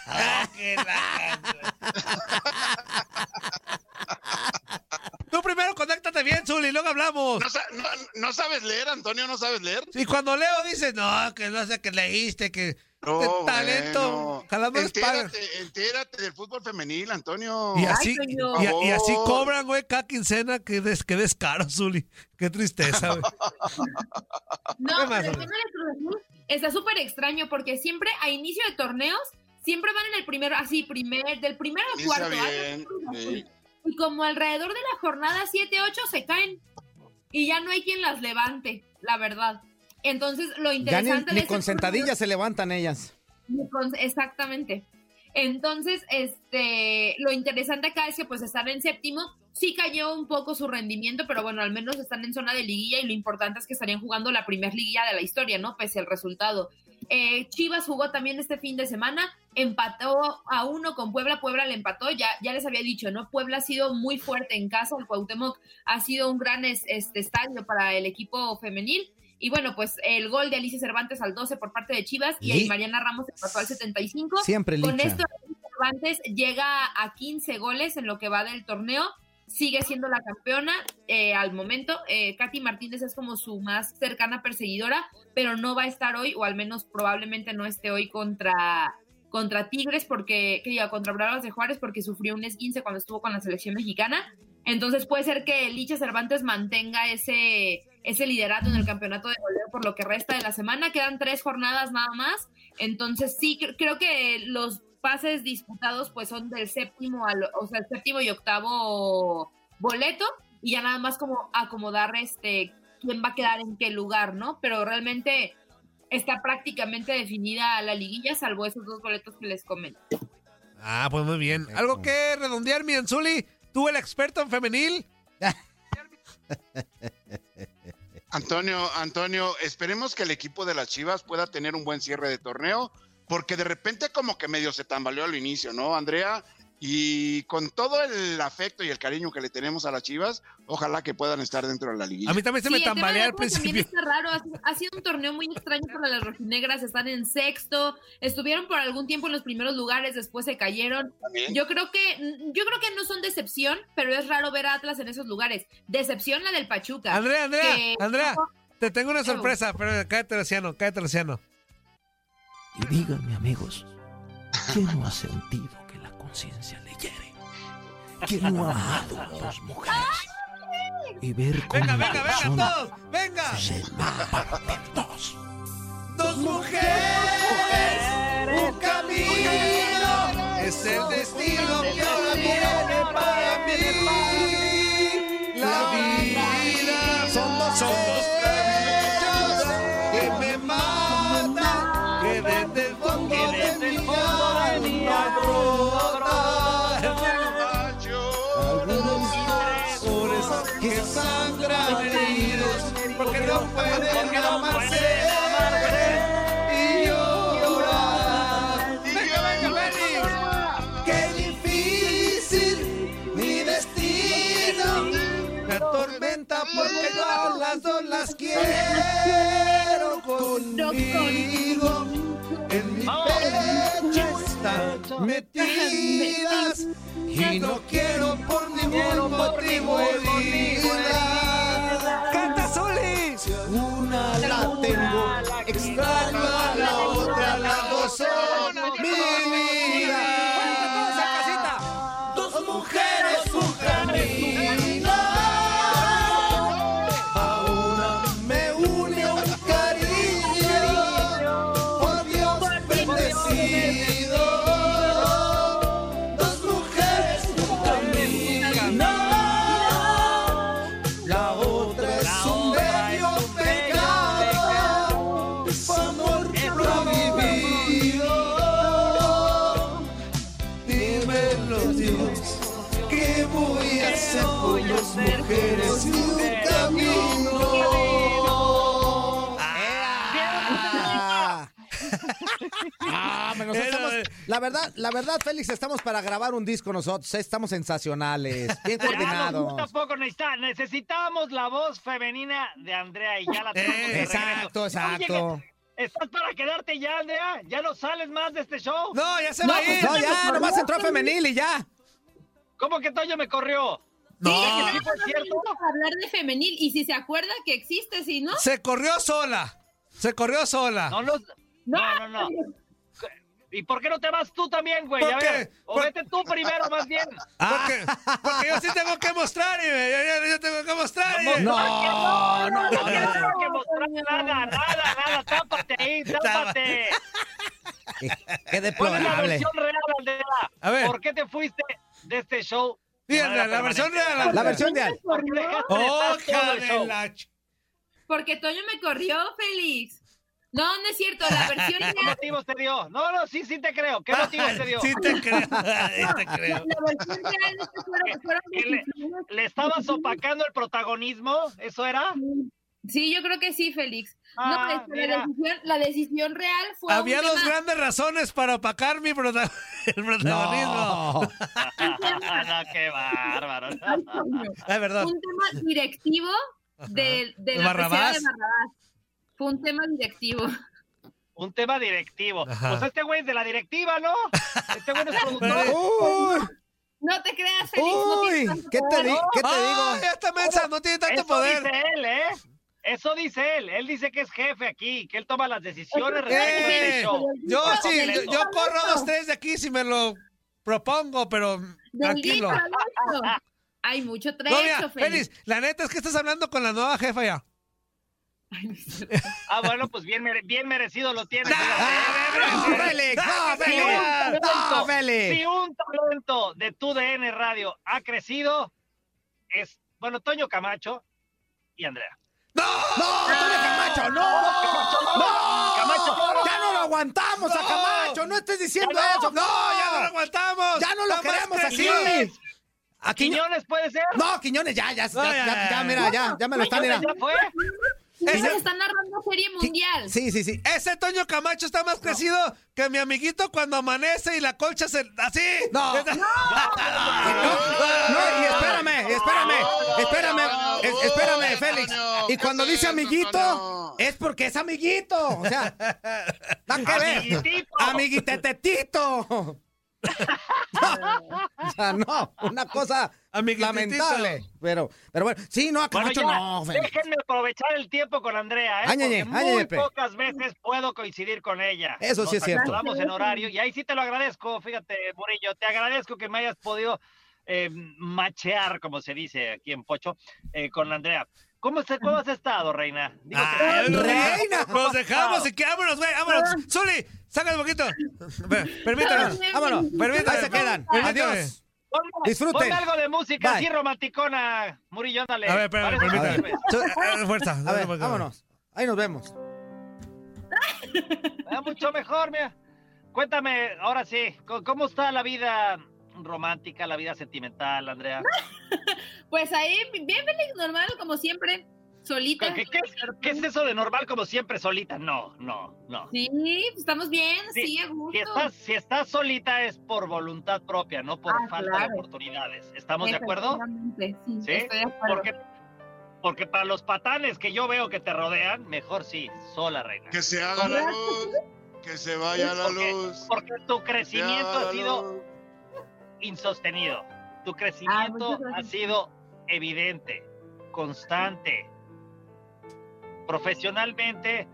Tú primero conéctate bien, Zuli, luego hablamos. No, sa- no- no sabes leer, Antonio, no sabes leer. Y cuando leo dices, no, que no sé, que leíste, que No, que talento. bueno. Ojalá no les paguen. Entérate, entérate del fútbol femenil, Antonio. Y así, Por y, a- y así favor. cobran, güey, cada quincena. Qué, des, qué descaro, Zuli. Qué tristeza, güey. No, ¿Qué más, pero el Zuli? tema de Cruz Azul está súper extraño porque siempre a inicio de torneos siempre van en el primero, así, primer, del primero al Inicia cuarto. bien, año, Cruz Azul. sí. Y como alrededor de la jornada siete ocho se caen y ya no hay quien las levante, la verdad. Entonces, lo Ya ni, interesante de ni este con torneo- sentadillas se levantan ellas. Ni con- Exactamente. Entonces, este, lo interesante acá es que pues están en séptimo, sí cayó un poco su rendimiento, pero bueno, al menos están en zona de liguilla y lo importante es que estarían jugando la primer liguilla de la historia, ¿no? Pese al resultado. Eh, Chivas jugó también este fin de semana, empató a uno con Puebla, Puebla le empató, ya, ya les había dicho, ¿no? Puebla ha sido muy fuerte en casa, el Cuauhtémoc ha sido un gran es- este, estadio para el equipo femenil. Y bueno, pues el gol de Alicia Cervantes al doce por parte de Chivas y Li- Mariana Ramos empató al setenta y cinco. Siempre Con Licha. esto, Alicia Cervantes llega a quince goles en lo que va del torneo. Sigue siendo la campeona eh, al momento. Eh, Katy Martínez es como su más cercana perseguidora, pero no va a estar hoy, o al menos probablemente no esté hoy contra, contra Tigres, porque, que diga, contra Bravas de Juárez, porque sufrió un esguince cuando estuvo con la selección mexicana. Entonces puede ser que Licha Cervantes mantenga ese, ese liderato en el campeonato de goleo por lo que resta de la semana. Quedan tres jornadas nada más. Entonces sí, cre- creo que los pases disputados pues son del séptimo al, o sea, el séptimo y octavo boleto, y ya nada más como acomodar este quién va a quedar en qué lugar, ¿no? Pero realmente está prácticamente definida la liguilla, salvo esos dos boletos que les comento. Ah, pues muy bien. ¿Algo que redondear, mi Anzuli? ¿Tú el experto en femenil? Antonio, Antonio, esperemos que el equipo de las Chivas pueda tener un buen cierre de torneo, porque de repente como que medio se tambaleó al inicio, ¿no, Andrea? Y con todo el afecto y el cariño que le tenemos a las Chivas, ojalá que puedan estar dentro de la liguilla. A mí también se Sí, me el tema tambalea de al Atlas también principio. está raro, ha, sido- ha sido un torneo muy extraño para las rojinegras, están en sexto, estuvieron por algún tiempo en los primeros lugares, después se cayeron. También. Yo creo que yo creo que no son decepción, pero es raro ver a Atlas en esos lugares. Decepción la del Pachuca. Andrea, Andrea, que- Andrea, te tengo una sorpresa, pero cállate, Luciano, cállate, Luciano. Y díganme, amigos, ¿quién no ha sentido que la conciencia le hiere? ¿Quién no ha amado a dos mujeres? Y ver cómo Venga, el venga, venga, corazón todos, venga. se parte en dos. Dos mujeres, un Es el destino que ahora viene para mí. La vida son dos, son dos caminos que me matan, que desde el fondo de mi alma brota. Algunos corazones que sangran heridos porque no pueden amarse. Porque yo a las dos las quiero conmigo. En mi pecho están metidas y no quiero por ningún motivo herirlas. ¡Canta, Zuli! Una la tengo, extraño a la otra, las dos son mi vida. Dos mujeres, un camino. Mujeres y un camino. Ah, ah, menos estamos, la verdad, la verdad, Félix, estamos para grabar un disco nosotros. Estamos sensacionales, bien coordinados. Tampoco necesita, necesitamos la voz femenina de Andrea y ya la tenemos. Eh, exacto, exacto. Oye, ¿estás para quedarte ya, Andrea? ¿Ya no sales más de este show? No, ya se no, va a ir. No, ya, nomás entró femenil y ya. ¿Cómo que Toño me corrió? Sí, No, que fue cierto. Hablar de femenil y si se acuerda que existe, si no. Se corrió sola. Se corrió sola. No, no, no, no, no. ¿Y por qué no te vas tú también, güey? ¿Por A qué? ver, o ¿Por... vete tú primero, más bien. Porque, porque yo sí tengo que mostrar, y yo, yo, yo tengo que mostrar. No, y... no, no, no, no, no, no, no, no, que mostrar nada, nada, nada. Tápate ahí, tápate. Qué deplorable. ¿Cuál es la versión real, Andrea? A ver. ¿Por qué te fuiste de este show? Fíjate, la, la versión real. La, la versión real. ¡Oh, de la... Porque Toño me corrió, Félix. No, no es cierto, la versión real. ¿Qué motivos te dio? No, no, sí, sí te creo. ¿Qué motivos te dio? Sí te creo, sí te creo. La versión real es que fueron, fueron le, ¿Le estabas opacando el protagonismo? ¿Eso era? Sí, yo creo que sí, Félix. Ah, no, es, la, decisión, la decisión real fue. Había un dos tema... grandes razones para opacar mi prota... el protagonismo. No, no, qué bárbaro. Es verdad. Un tema directivo de, de la Barrabás. de Barrabás. Fue un tema directivo. Un tema directivo. Ajá. Pues este güey es de la directiva, ¿no? Este güey es productor. Uy. No te creas, Félix. Uy, no ¿qué te, di ¿qué te Ay, digo? esta mensa no tiene tanto Eso poder. dice él, ¿eh? Eso dice él. Él dice que es jefe aquí, que él toma las decisiones. Eh, respecto a este show. yo Por sí, yo, completo. yo corro dos, tres de aquí si me lo propongo, pero tranquilo. Hay mucho trecho, No, mira, Félix. Félix, la neta es que estás hablando con la nueva jefa ya. Ah, bueno, pues bien, mere- bien merecido lo tiene. ¡No, Félix! ¡No, Félix! ¡No, Félix! Si un talento de tu D N Radio ha crecido, es, bueno, Toño Camacho y Andrea. ¡No! ¡No, Toño Camacho! ¡No! ¡No! Camacho, ¡Ya no lo aguantamos a Camacho! ¡No estés diciendo Ya no. eso! ¡No, ya no lo aguantamos! ¡Ya no lo Está más queremos así! Quiñones. ¿A Quiño- ¿Quiñones puede ser? No, Quiñones, ya, ya, No, ya, ya, ya, ya, ya, ya. mira, ya, ya me lo están, mira. ¿Quiñones ya fue? Ellos Ese- están narrando serie mundial. Sí, sí, sí. Ese Toño Camacho está más crecido que mi amiguito cuando amanece y la colcha se... ¡Así! No. Está- No, y espérame, espérame, espérame, es- espérame, Félix. Y cuando dice amiguito, es porque es amiguito. O sea, da que ver. Amiguitito. Amiguitetetito. O sea, no, una cosa Amiguititito. lamentable. Pero, pero bueno, sí, no, a Bueno, Camacho ya, no, Félix. déjenme aprovechar el tiempo con Andrea, ¿eh? Áñañe, porque áñañe, muy pe. pocas veces puedo coincidir con ella. Eso sí es cierto. Nos acomodamos en horario y ahí sí te lo agradezco, fíjate, Murillo, te agradezco que me hayas podido eh, machear, como se dice aquí en Pocho, eh, con Andrea. ¿Cómo, se, ¿Cómo has estado, reina? Digo que- Ay, reina. Nos dejamos y que vámonos, güey, vámonos. Zuli, saca un poquito. Permítanos, vámonos. Permítanos. Ahí se quedan. Adiós. Ponme, Disfruten. ponme algo de música Bye. así romanticona, Murillo, ándale. A ver, espérame, Parece- permítame. Parece- Fuerza. A ver, vámonos. Ahí nos vemos. Ah, mucho mejor, mira. Cuéntame, ahora sí, ¿cómo- ¿cómo está la vida romántica, la vida sentimental, Andrea? Pues ahí, bien feliz, normal, como siempre, solita. ¿Qué, qué, qué es eso de normal como siempre solita? No, no, no. Sí, pues estamos bien, sí, Sí, a gusto. Si estás, si estás solita es por voluntad propia, no por Ah, falta claro. de oportunidades. ¿Estamos de acuerdo? Efectivamente, sí, ¿Sí? estoy de acuerdo. Porque, porque para los patanes que yo veo que te rodean, mejor sí, sola, reina. Que se haga la luz, que se vaya la Porque- luz. Porque tu crecimiento haga ha la sido insostenido. Tu crecimiento muchas ha gracias. sido evidente, constante. Profesionalmente,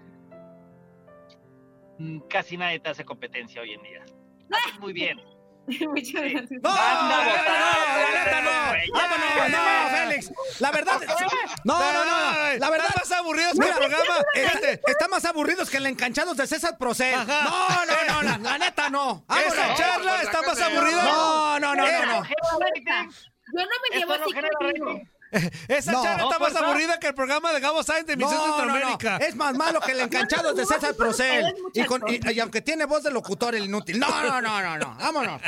mm, casi nadie te hace competencia hoy en día. Haces muy bien. Muchas gracias. ¡No! Anda, no, botado, no, la neta no! güey, ¡Vámonos! ¡No, Félix! La verdad... No, no, no. La verdad... Están más aburridos que Mira, el programa. Fíjate, está más aburridos que el enganchados de César Procel. Ajá. No, no, no, la, la neta no. Esa Vámonos. charla está más aburrida. No, no, no, no, no. Yo no me llevo Esto no así genera contigo. rating. Esa No, charla no, está más por favor. aburrida que el programa de Gabo Sainz de Misión No, no, no. Centroamérica. Es más malo que el enganchados de César Procel. Y, con- y- y aunque tiene voz de locutor, el inútil. No, no, no, no, no. Vámonos.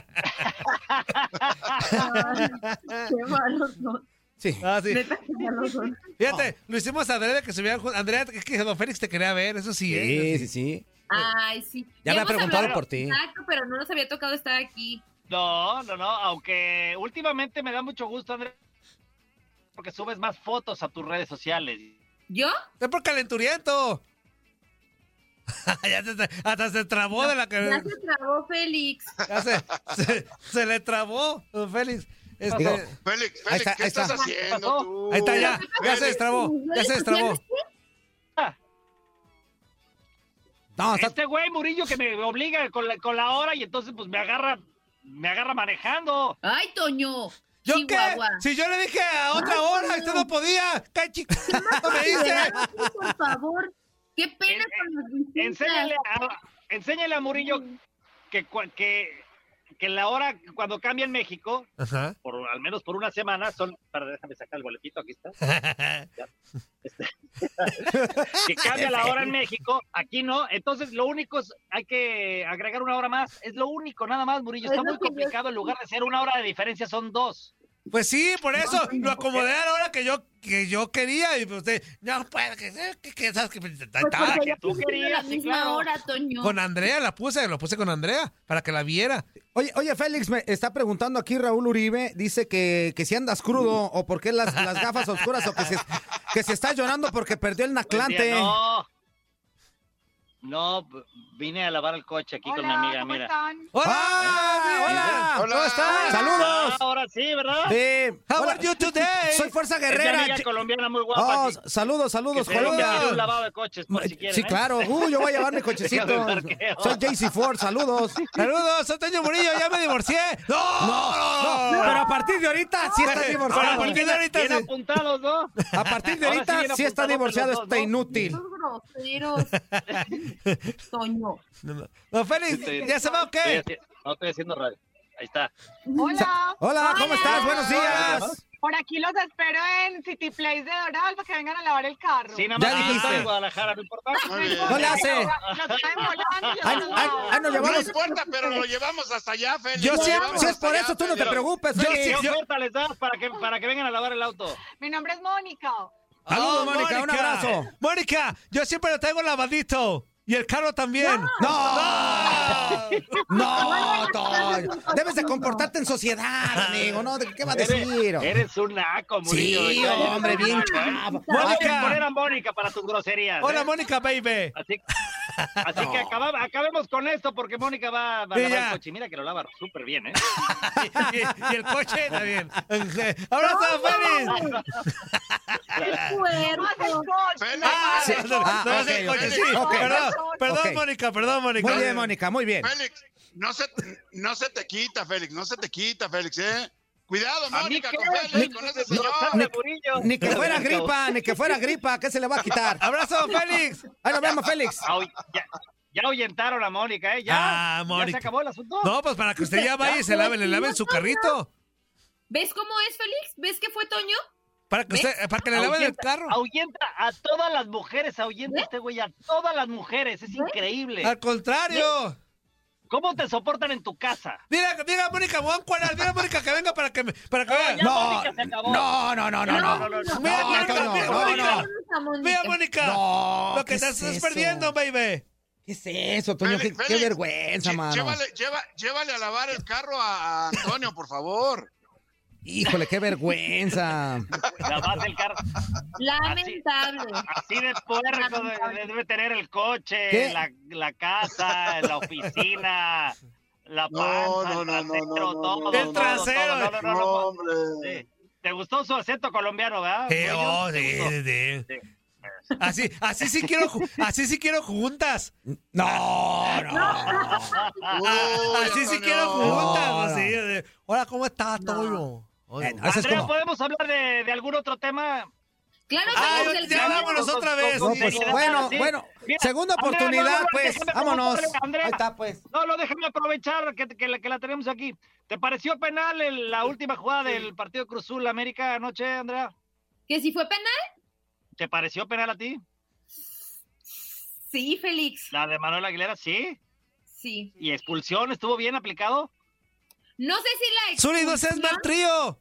Qué malos son. Sí. Ah, sí. Neta, qué malos son. Fíjate, lo hicimos a Andrea que se vean juntos. Andrea, que, que don Félix te quería ver, eso sí, ¿eh? Sí, sí, sí. Ay, sí. Ya me ha hemos preguntado hablado- por ti. Exacto, pero no nos había tocado estar aquí. No, no, no, aunque últimamente me da mucho gusto, Andrea, porque subes más fotos a tus redes sociales. ¿Yo? Es por calenturiento. Ya se- hasta se trabó de la Ya que se trabó Félix. ya se, se, se le trabó, don Félix. Este, Digo, Félix, Ahí Félix, está, ¿qué ahí estás está. haciendo tú? ahí está ya, ya Félix. se destrabó, ya se destrabó. No, está- Este güey Murillo que me obliga con la, con la hora y entonces pues me agarra, me agarra manejando. Ay, Toño. ¿Yo qué? Chihuahua. Si yo le dije a otra Ay, hora y no. usted no podía. ¿Qué chico? No me De dice. verdad, por favor. Qué pena En- con las visitas. Enséñale a, enséñale a Murillo que, cua- que, que la hora cuando cambia en México, Ajá. por al menos por una semana, son. Para, déjame sacar el boletito, aquí está. Ya. Este, que cambia la hora en México, aquí no. Entonces, lo único es, hay que agregar una hora más. Es lo único, nada más, Murillo. Es Está lo muy que yo- complicado. En lugar de ser una hora de diferencia, son dos. Pues sí, por eso lo acomodé a la hora que yo, que yo quería. Y pues usted, no puede, que, que, que, ¿sabes? Que, Pues está- porque que ya tú pusiste querías, la sí, misma claro. hora, Toño. Con Andrea la puse, lo puse con Andrea para que la viera. Oye, oye, Félix, me está preguntando aquí Raúl Uribe, dice que, que si andas crudo o por qué las, las gafas oscuras o que se, que se está llorando porque perdió el Buen día. Naclante. No. No, b- vine a lavar el coche aquí con mi amiga, mira. ¡Hola! ¡Ah! ¡Hola! Hola. ¿Cómo estás? ¡Saludos! Ah, ahora sí, ¿verdad? Sí. How Hola. are you today? Soy Fuerza Es mi Guerrera. amiga Ch- colombiana muy guapa. Oh, sí. saludos, saludos, Que se dedica a hacer saludos. un lavado de coches, por si quieren, Sí, ¿eh? claro. Uh, yo voy a llevar mi cochecito. Déjame el parqueo. Soy J C Ford, saludos. Saludos, soy Toño Murillo, ya me divorcié. ¡No! No, no, pero a partir de ahorita sí está Pero a divorciado. partir de ahorita Bien sí. apuntados, ¿no? A partir de Ahora sí ahorita bien sí está apuntados divorciado los dos, este ¿no? inútil. Esos groseros. Toño. No, no. Don Félix, Estoy- ¿ya se va o Estoy qué? haci- No estoy haciendo radio. Ahí está. Hola. Hola, ¿cómo estás? Buenos días. Por aquí los espero en City Place de Doral para que vengan a lavar el carro. Sí, nada Ya más que dijiste. estoy en Guadalajara, no importa. Muy bien. No le hace. Los traen volando y los Ay, mandan ay, a- ay, nos No llevamos. importa, pero lo llevamos hasta allá, Félix. Yo Lo siempre, llevamos si es hasta por allá, eso, tú no te Félix. preocupes, Yo Félix. ¿Qué oferta les das para que, para que vengan a lavar el auto? Mi nombre es Mónica. Saludos, Oh, Mónica, un abrazo. Mónica, yo siempre lo traigo lavadito. Y el carro también. No, no, Toño. Debes de comportarte en sociedad, amigo. ¿No? ¿De qué va a decir? Eres, eres un naco, Murillo. Sí, ¿de qué? hombre, bien chavo. Tienes que Mónica. poner a Mónica para tus groserías. Hola, ¿eh? Mónica, baby. Así, así que acaba- acabemos con esto porque Mónica va, va a Sí, lavar ya. el coche. Y mira que lo lava súper bien, ¿eh? y, y- y el coche también. ¡Abrazo, Félix! ¡Qué puerco! Félix, Ah, Sí. no, no, Ah, no, ok, es el coche, ok, sí. ok. Perdón, perdón, Ok. Mónica, perdón, Mónica. Muy bien, Mónica, muy bien. Félix, no se, no se te quita, Félix, no se te quita, Félix, ¿eh? Cuidado, Mónica, qué? con Félix, con ese señor. Ni, ni que fuera gripa, ni que fuera gripa, ¿qué se le va a quitar? ¡Abrazo, Félix! Ahí nos vemos, Félix. Ahu- Ya, ya ahuyentaron a Mónica, ¿eh? Ya, Ah, Mónica. ya se acabó el asunto. No, pues para que usted ya vaya y se lave, le lave en su carrito. ¿Ves cómo es, Félix? ¿Ves que fue Toño? Para que, usted, para que le laven el Ahuyenta- carro. Ahuyenta a todas las mujeres, ahuyenta este güey a todas las mujeres, es increíble. Al contrario. ¿Cómo te soportan en tu casa? Mira, mira, Mónica, me voy a encuadrar. Mira, Mónica, que venga para que me, para que vea. ya, Mónica, se acabó. No, no, no, no, no. Mira, No, Mónica, no, mira, no, Mónica. no. Mira, Mónica. No, Lo que ¿qué te es estás eso? perdiendo, baby. ¿Qué es eso, Toño? Félix, Qué, qué Félix, vergüenza, lle- mano. Llévale, lleva- llévale a lavar el carro a, a Antonio, por favor. Híjole, qué vergüenza. Lavaste el carro. Lamentable. Así de puerco de- debe tener el coche, ¿Qué? la, la casa, la oficina, la No, panza, no, el no, no, trasero, no, no, todo, no. El todo, trasero. todo. No, no, no, No, no. hombre. Sí. ¿Te gustó su acento colombiano, verdad? Sí, Toño? oh, ¿Te sí, gustó? sí. Sí. Así, así sí quiero, ju- así sí quiero juntas. No, no. Ah, así sí Antonio. quiero juntas. No, Así, no. de, hola, ¿cómo estás, Toño? Oye, Eh, no, eso es Andrea, como- ¿podemos hablar de, de algún otro tema? Claro, Ah, Félix, ya- del ya cambio. vámonos otra vez. No, pues, seriedad, bueno, sí. bueno. Mira, Segunda Andrea, oportunidad, no, no, pues. déjame Vámonos. preguntarle, Andrea. Ahí está, pues. No, no, déjame aprovechar que, que, la, que la tenemos aquí. ¿Te pareció penal el- la última jugada del partido Cruz Azul América anoche, Andrea? ¿Que si fue penal? ¿Te pareció penal a ti? Sí, Félix. La de Manuel Aguilera, sí. Sí. ¿Y expulsión estuvo bien aplicado? No sé si la Zuli, no seas mal trío.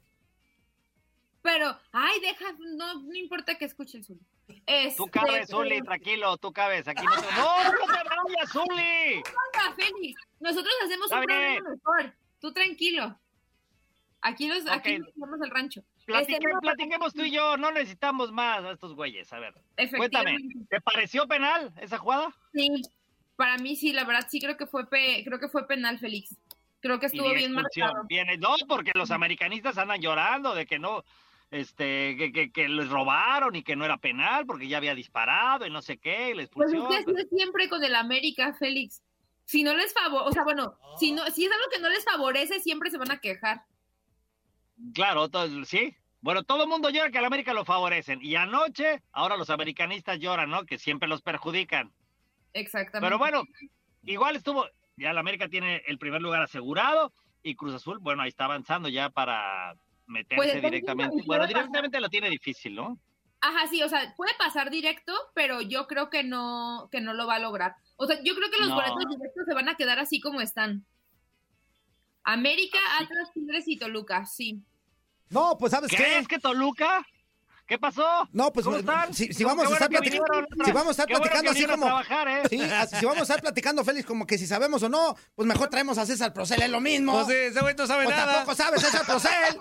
pero, ay, deja, no, no importa que escuche el Zuli. Este, Tú cabes, Zuli, tranquilo, tú cabes. Aquí no te... ¡No, no te vayas, Zuli! Venga, Félix, nosotros hacemos Está un bien. programa mejor. Tú tranquilo. Aquí nos, aquí Ok. nos vamos al rancho. Platique- Este, no, platiquemos tú y yo, no necesitamos más a estos güeyes. A ver, cuéntame, Efectivamente. ¿te pareció penal esa jugada? Sí, para mí sí, la verdad sí creo que fue pe- creo que fue penal, Félix. Creo que estuvo Y bien expulsión. marcado. Bien, no, porque los americanistas andan llorando de que no, este, que, que, que les robaron y que no era penal porque ya había disparado y no sé qué, y la Pues es expulsión. que así es siempre con el América, Félix. Si no les favorece, o sea, bueno, si no, si es algo que no les favorece, siempre se van a quejar. Claro, to- sí. Bueno, todo el mundo llora que al América lo favorecen. Y anoche, ahora los americanistas lloran, ¿no? Que siempre los perjudican. Exactamente. Pero bueno, igual estuvo, ya el América tiene el primer lugar asegurado y Cruz Azul, bueno, ahí está avanzando ya para meterse Pues, entonces, directamente. ¿y Bueno, puede pasar? directamente lo tiene difícil, ¿no? Ajá, sí, o sea, puede pasar directo, pero yo creo que no, que no lo va a lograr. O sea, yo creo que los No. boletos directos se van a quedar así como están. América, Atlas, Tigres y Toluca, sí. No, pues ¿sabes ¿Qué? qué? ¿Es que Toluca? ¿Qué pasó? No, pues ¿Cómo están? si, si Qué vamos a bueno estar que platicando, vinieron otra- si vamos a estar qué bueno platicando que así vinieron como, a trabajar, ¿eh? sí, así- si vamos a estar platicando, Félix, como que si sabemos o no, pues mejor traemos a César Procel, es lo mismo. Pues sí, ese güey no sabe Pues nada. tampoco sabe César Procel.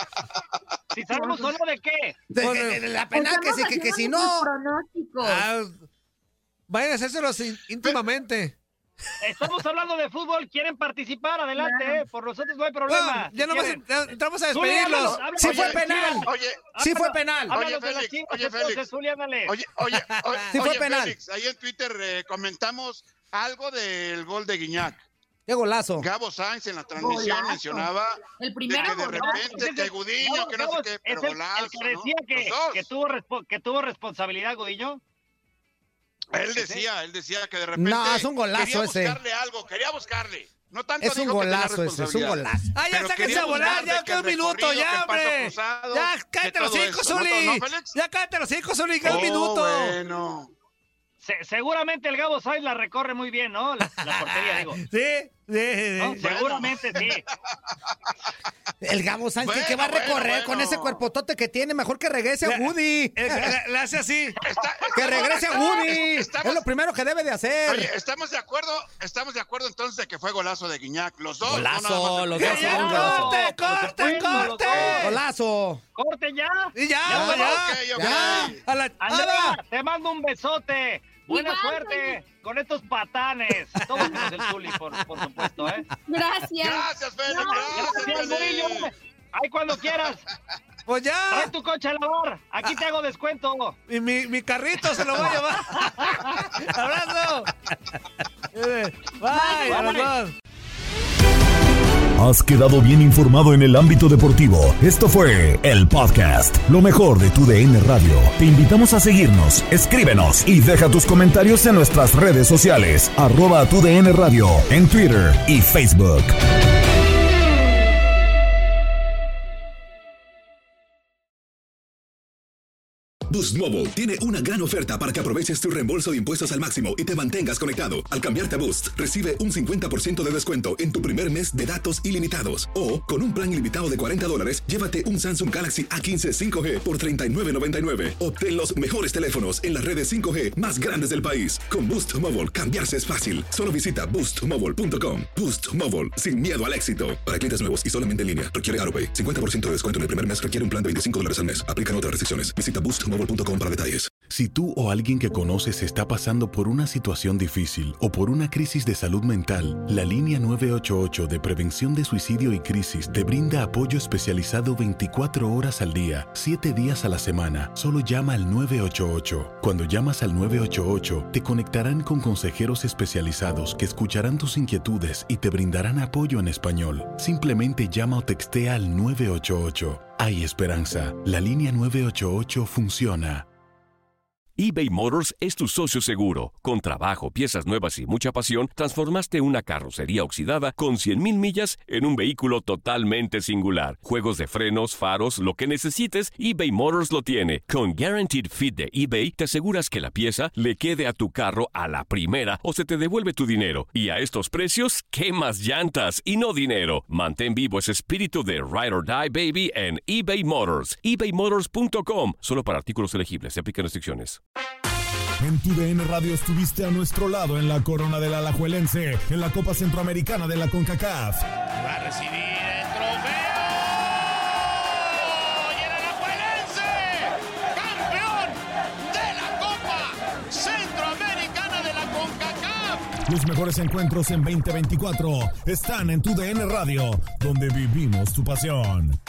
Si sabemos o no de qué. De, de- de la penal que, si- que, que si no. Ah, vayan a hacérselos in- íntimamente. Estamos hablando de fútbol, quieren participar, adelante, ¿eh? Por nosotros no hay problema. No, ya si nomás quieren. ya entramos a Zuli, despedirlos. háblanos, háblanos Sí de fue las penal. Chivas. Oye, Sí fue Háblanos- penal. háblanos Oye, de las Félix, Chivas, oye, entonces, Félix. Zuli, ándale. Oye, oye, oye, Sí fue oye, penal. Félix, ahí en Twitter eh, comentamos algo del gol de Guiñac. Qué golazo. Gabo Sainz en la transmisión Golazo. mencionaba El de primero. que de golazo. repente que Gudiño, que no sé qué, pero es el, golazo, el que decía ¿no? que, Los dos. que, tuvo respo- que tuvo responsabilidad, Gudiño. Él decía, él decía que de repente No, es un golazo quería ese. buscarle algo, quería buscarle. No tanto Es un dijo que tenía golazo ese, es un responsabilidad. golazo. Ah, ya Pero sáquense quería a volar, buscar ya de que queda un el minuto, recorrido, ya, que el paso hombre. cruzado, Ya, que cállate los todo hijos, eso, ¿no? Zuli. ¿No, Félix? Ya cállate los hijos, Zuli, queda un Oh, minuto. bueno. Se- seguramente el Gabo Sainz la recorre muy bien, ¿no? La, la portería, digo. Sí, sí, sí. ¿No? sí. Seguramente sí. El Gabo Sánchez, Bueno, ¿qué va a bueno, recorrer bueno. con ese cuerpotote que tiene? Mejor que regrese a Le- Woody. Eh, Le, le hace así. Está- Que estamos- regrese a estamos- Woody. estamos- Es lo primero que debe de hacer. Oye, estamos de acuerdo, estamos de acuerdo entonces de que fue golazo de Guiñac. Los dos. Golazo, no nada más el los primero. dos Ya, son un ya, golazo. corte, corte, supuesto, los corte. dos. Golazo. ¡Corte ya! Y ya, Ya, ya. ok, ok. Ya. A la Andrea, Ada. te mando un besote. Buena Igual, suerte con estos patanes. Todos los del Zuli, por, por supuesto, ¿eh? Gracias. Gracias, Félix. No, Gracias, Gracias, Murillo. Félix. Ahí cuando quieras. Pues ya. Trae tu coche a lavar. Aquí te hago descuento. Y mi, mi carrito se lo va a llevar. ¡Abrazo! Eh, Bye, a los dos. Has quedado bien informado en el ámbito deportivo. Esto fue el podcast, lo mejor de tu D N Radio. Te invitamos a seguirnos, escríbenos y deja tus comentarios en nuestras redes sociales, arroba tu D N Radio, en Twitter y Facebook. Boost Mobile tiene una gran oferta para que aproveches tu reembolso de impuestos al máximo y te mantengas conectado. Al cambiarte a Boost, recibe un cincuenta por ciento de descuento en tu primer mes de datos ilimitados. O, con un plan ilimitado de cuarenta dólares, llévate un Samsung Galaxy A quince cinco G por treinta y nueve noventa y nueve. Obtén los mejores teléfonos en las redes cinco G más grandes del país. Con Boost Mobile, cambiarse es fácil. Solo visita boost mobile punto com. Boost Mobile, sin miedo al éxito. Para clientes nuevos y solamente en línea, requiere AutoPay. cincuenta por ciento de descuento en el primer mes requiere un plan de veinticinco dólares al mes. Aplican otras restricciones. Visita boost mobile punto com para detalles. Si tú o alguien que conoces está pasando por una situación difícil o por una crisis de salud mental, la línea nueve ocho ocho de prevención de suicidio y crisis te brinda apoyo especializado veinticuatro horas al día, siete días a la semana. Solo llama al nueve ocho ocho. Cuando llamas al nueve ocho ocho, te conectarán con consejeros especializados que escucharán tus inquietudes y te brindarán apoyo en español. Simplemente llama o textea al nueve ocho ocho. Hay esperanza. La línea nueve ocho ocho funciona. eBay Motors es tu socio seguro. Con trabajo, piezas nuevas y mucha pasión, transformaste una carrocería oxidada con cien mil millas en un vehículo totalmente singular. Juegos de frenos, faros, lo que necesites, eBay Motors lo tiene. Con Guaranteed Fit de eBay, te aseguras que la pieza le quede a tu carro a la primera o se te devuelve tu dinero. Y a estos precios, ¿qué más llantas y no dinero? Mantén vivo ese espíritu de Ride or Die, baby, en eBay Motors. ebay motors punto com. Solo para artículos elegibles. Se aplican restricciones. En tu D N Radio estuviste a nuestro lado en la corona del Alajuelense, en la Copa Centroamericana de la CONCACAF. Va a recibir el trofeo. Y el Alajuelense, campeón de la Copa Centroamericana de la CONCACAF. Los mejores encuentros en veinte veinticuatro están en tu D N Radio, donde vivimos tu pasión.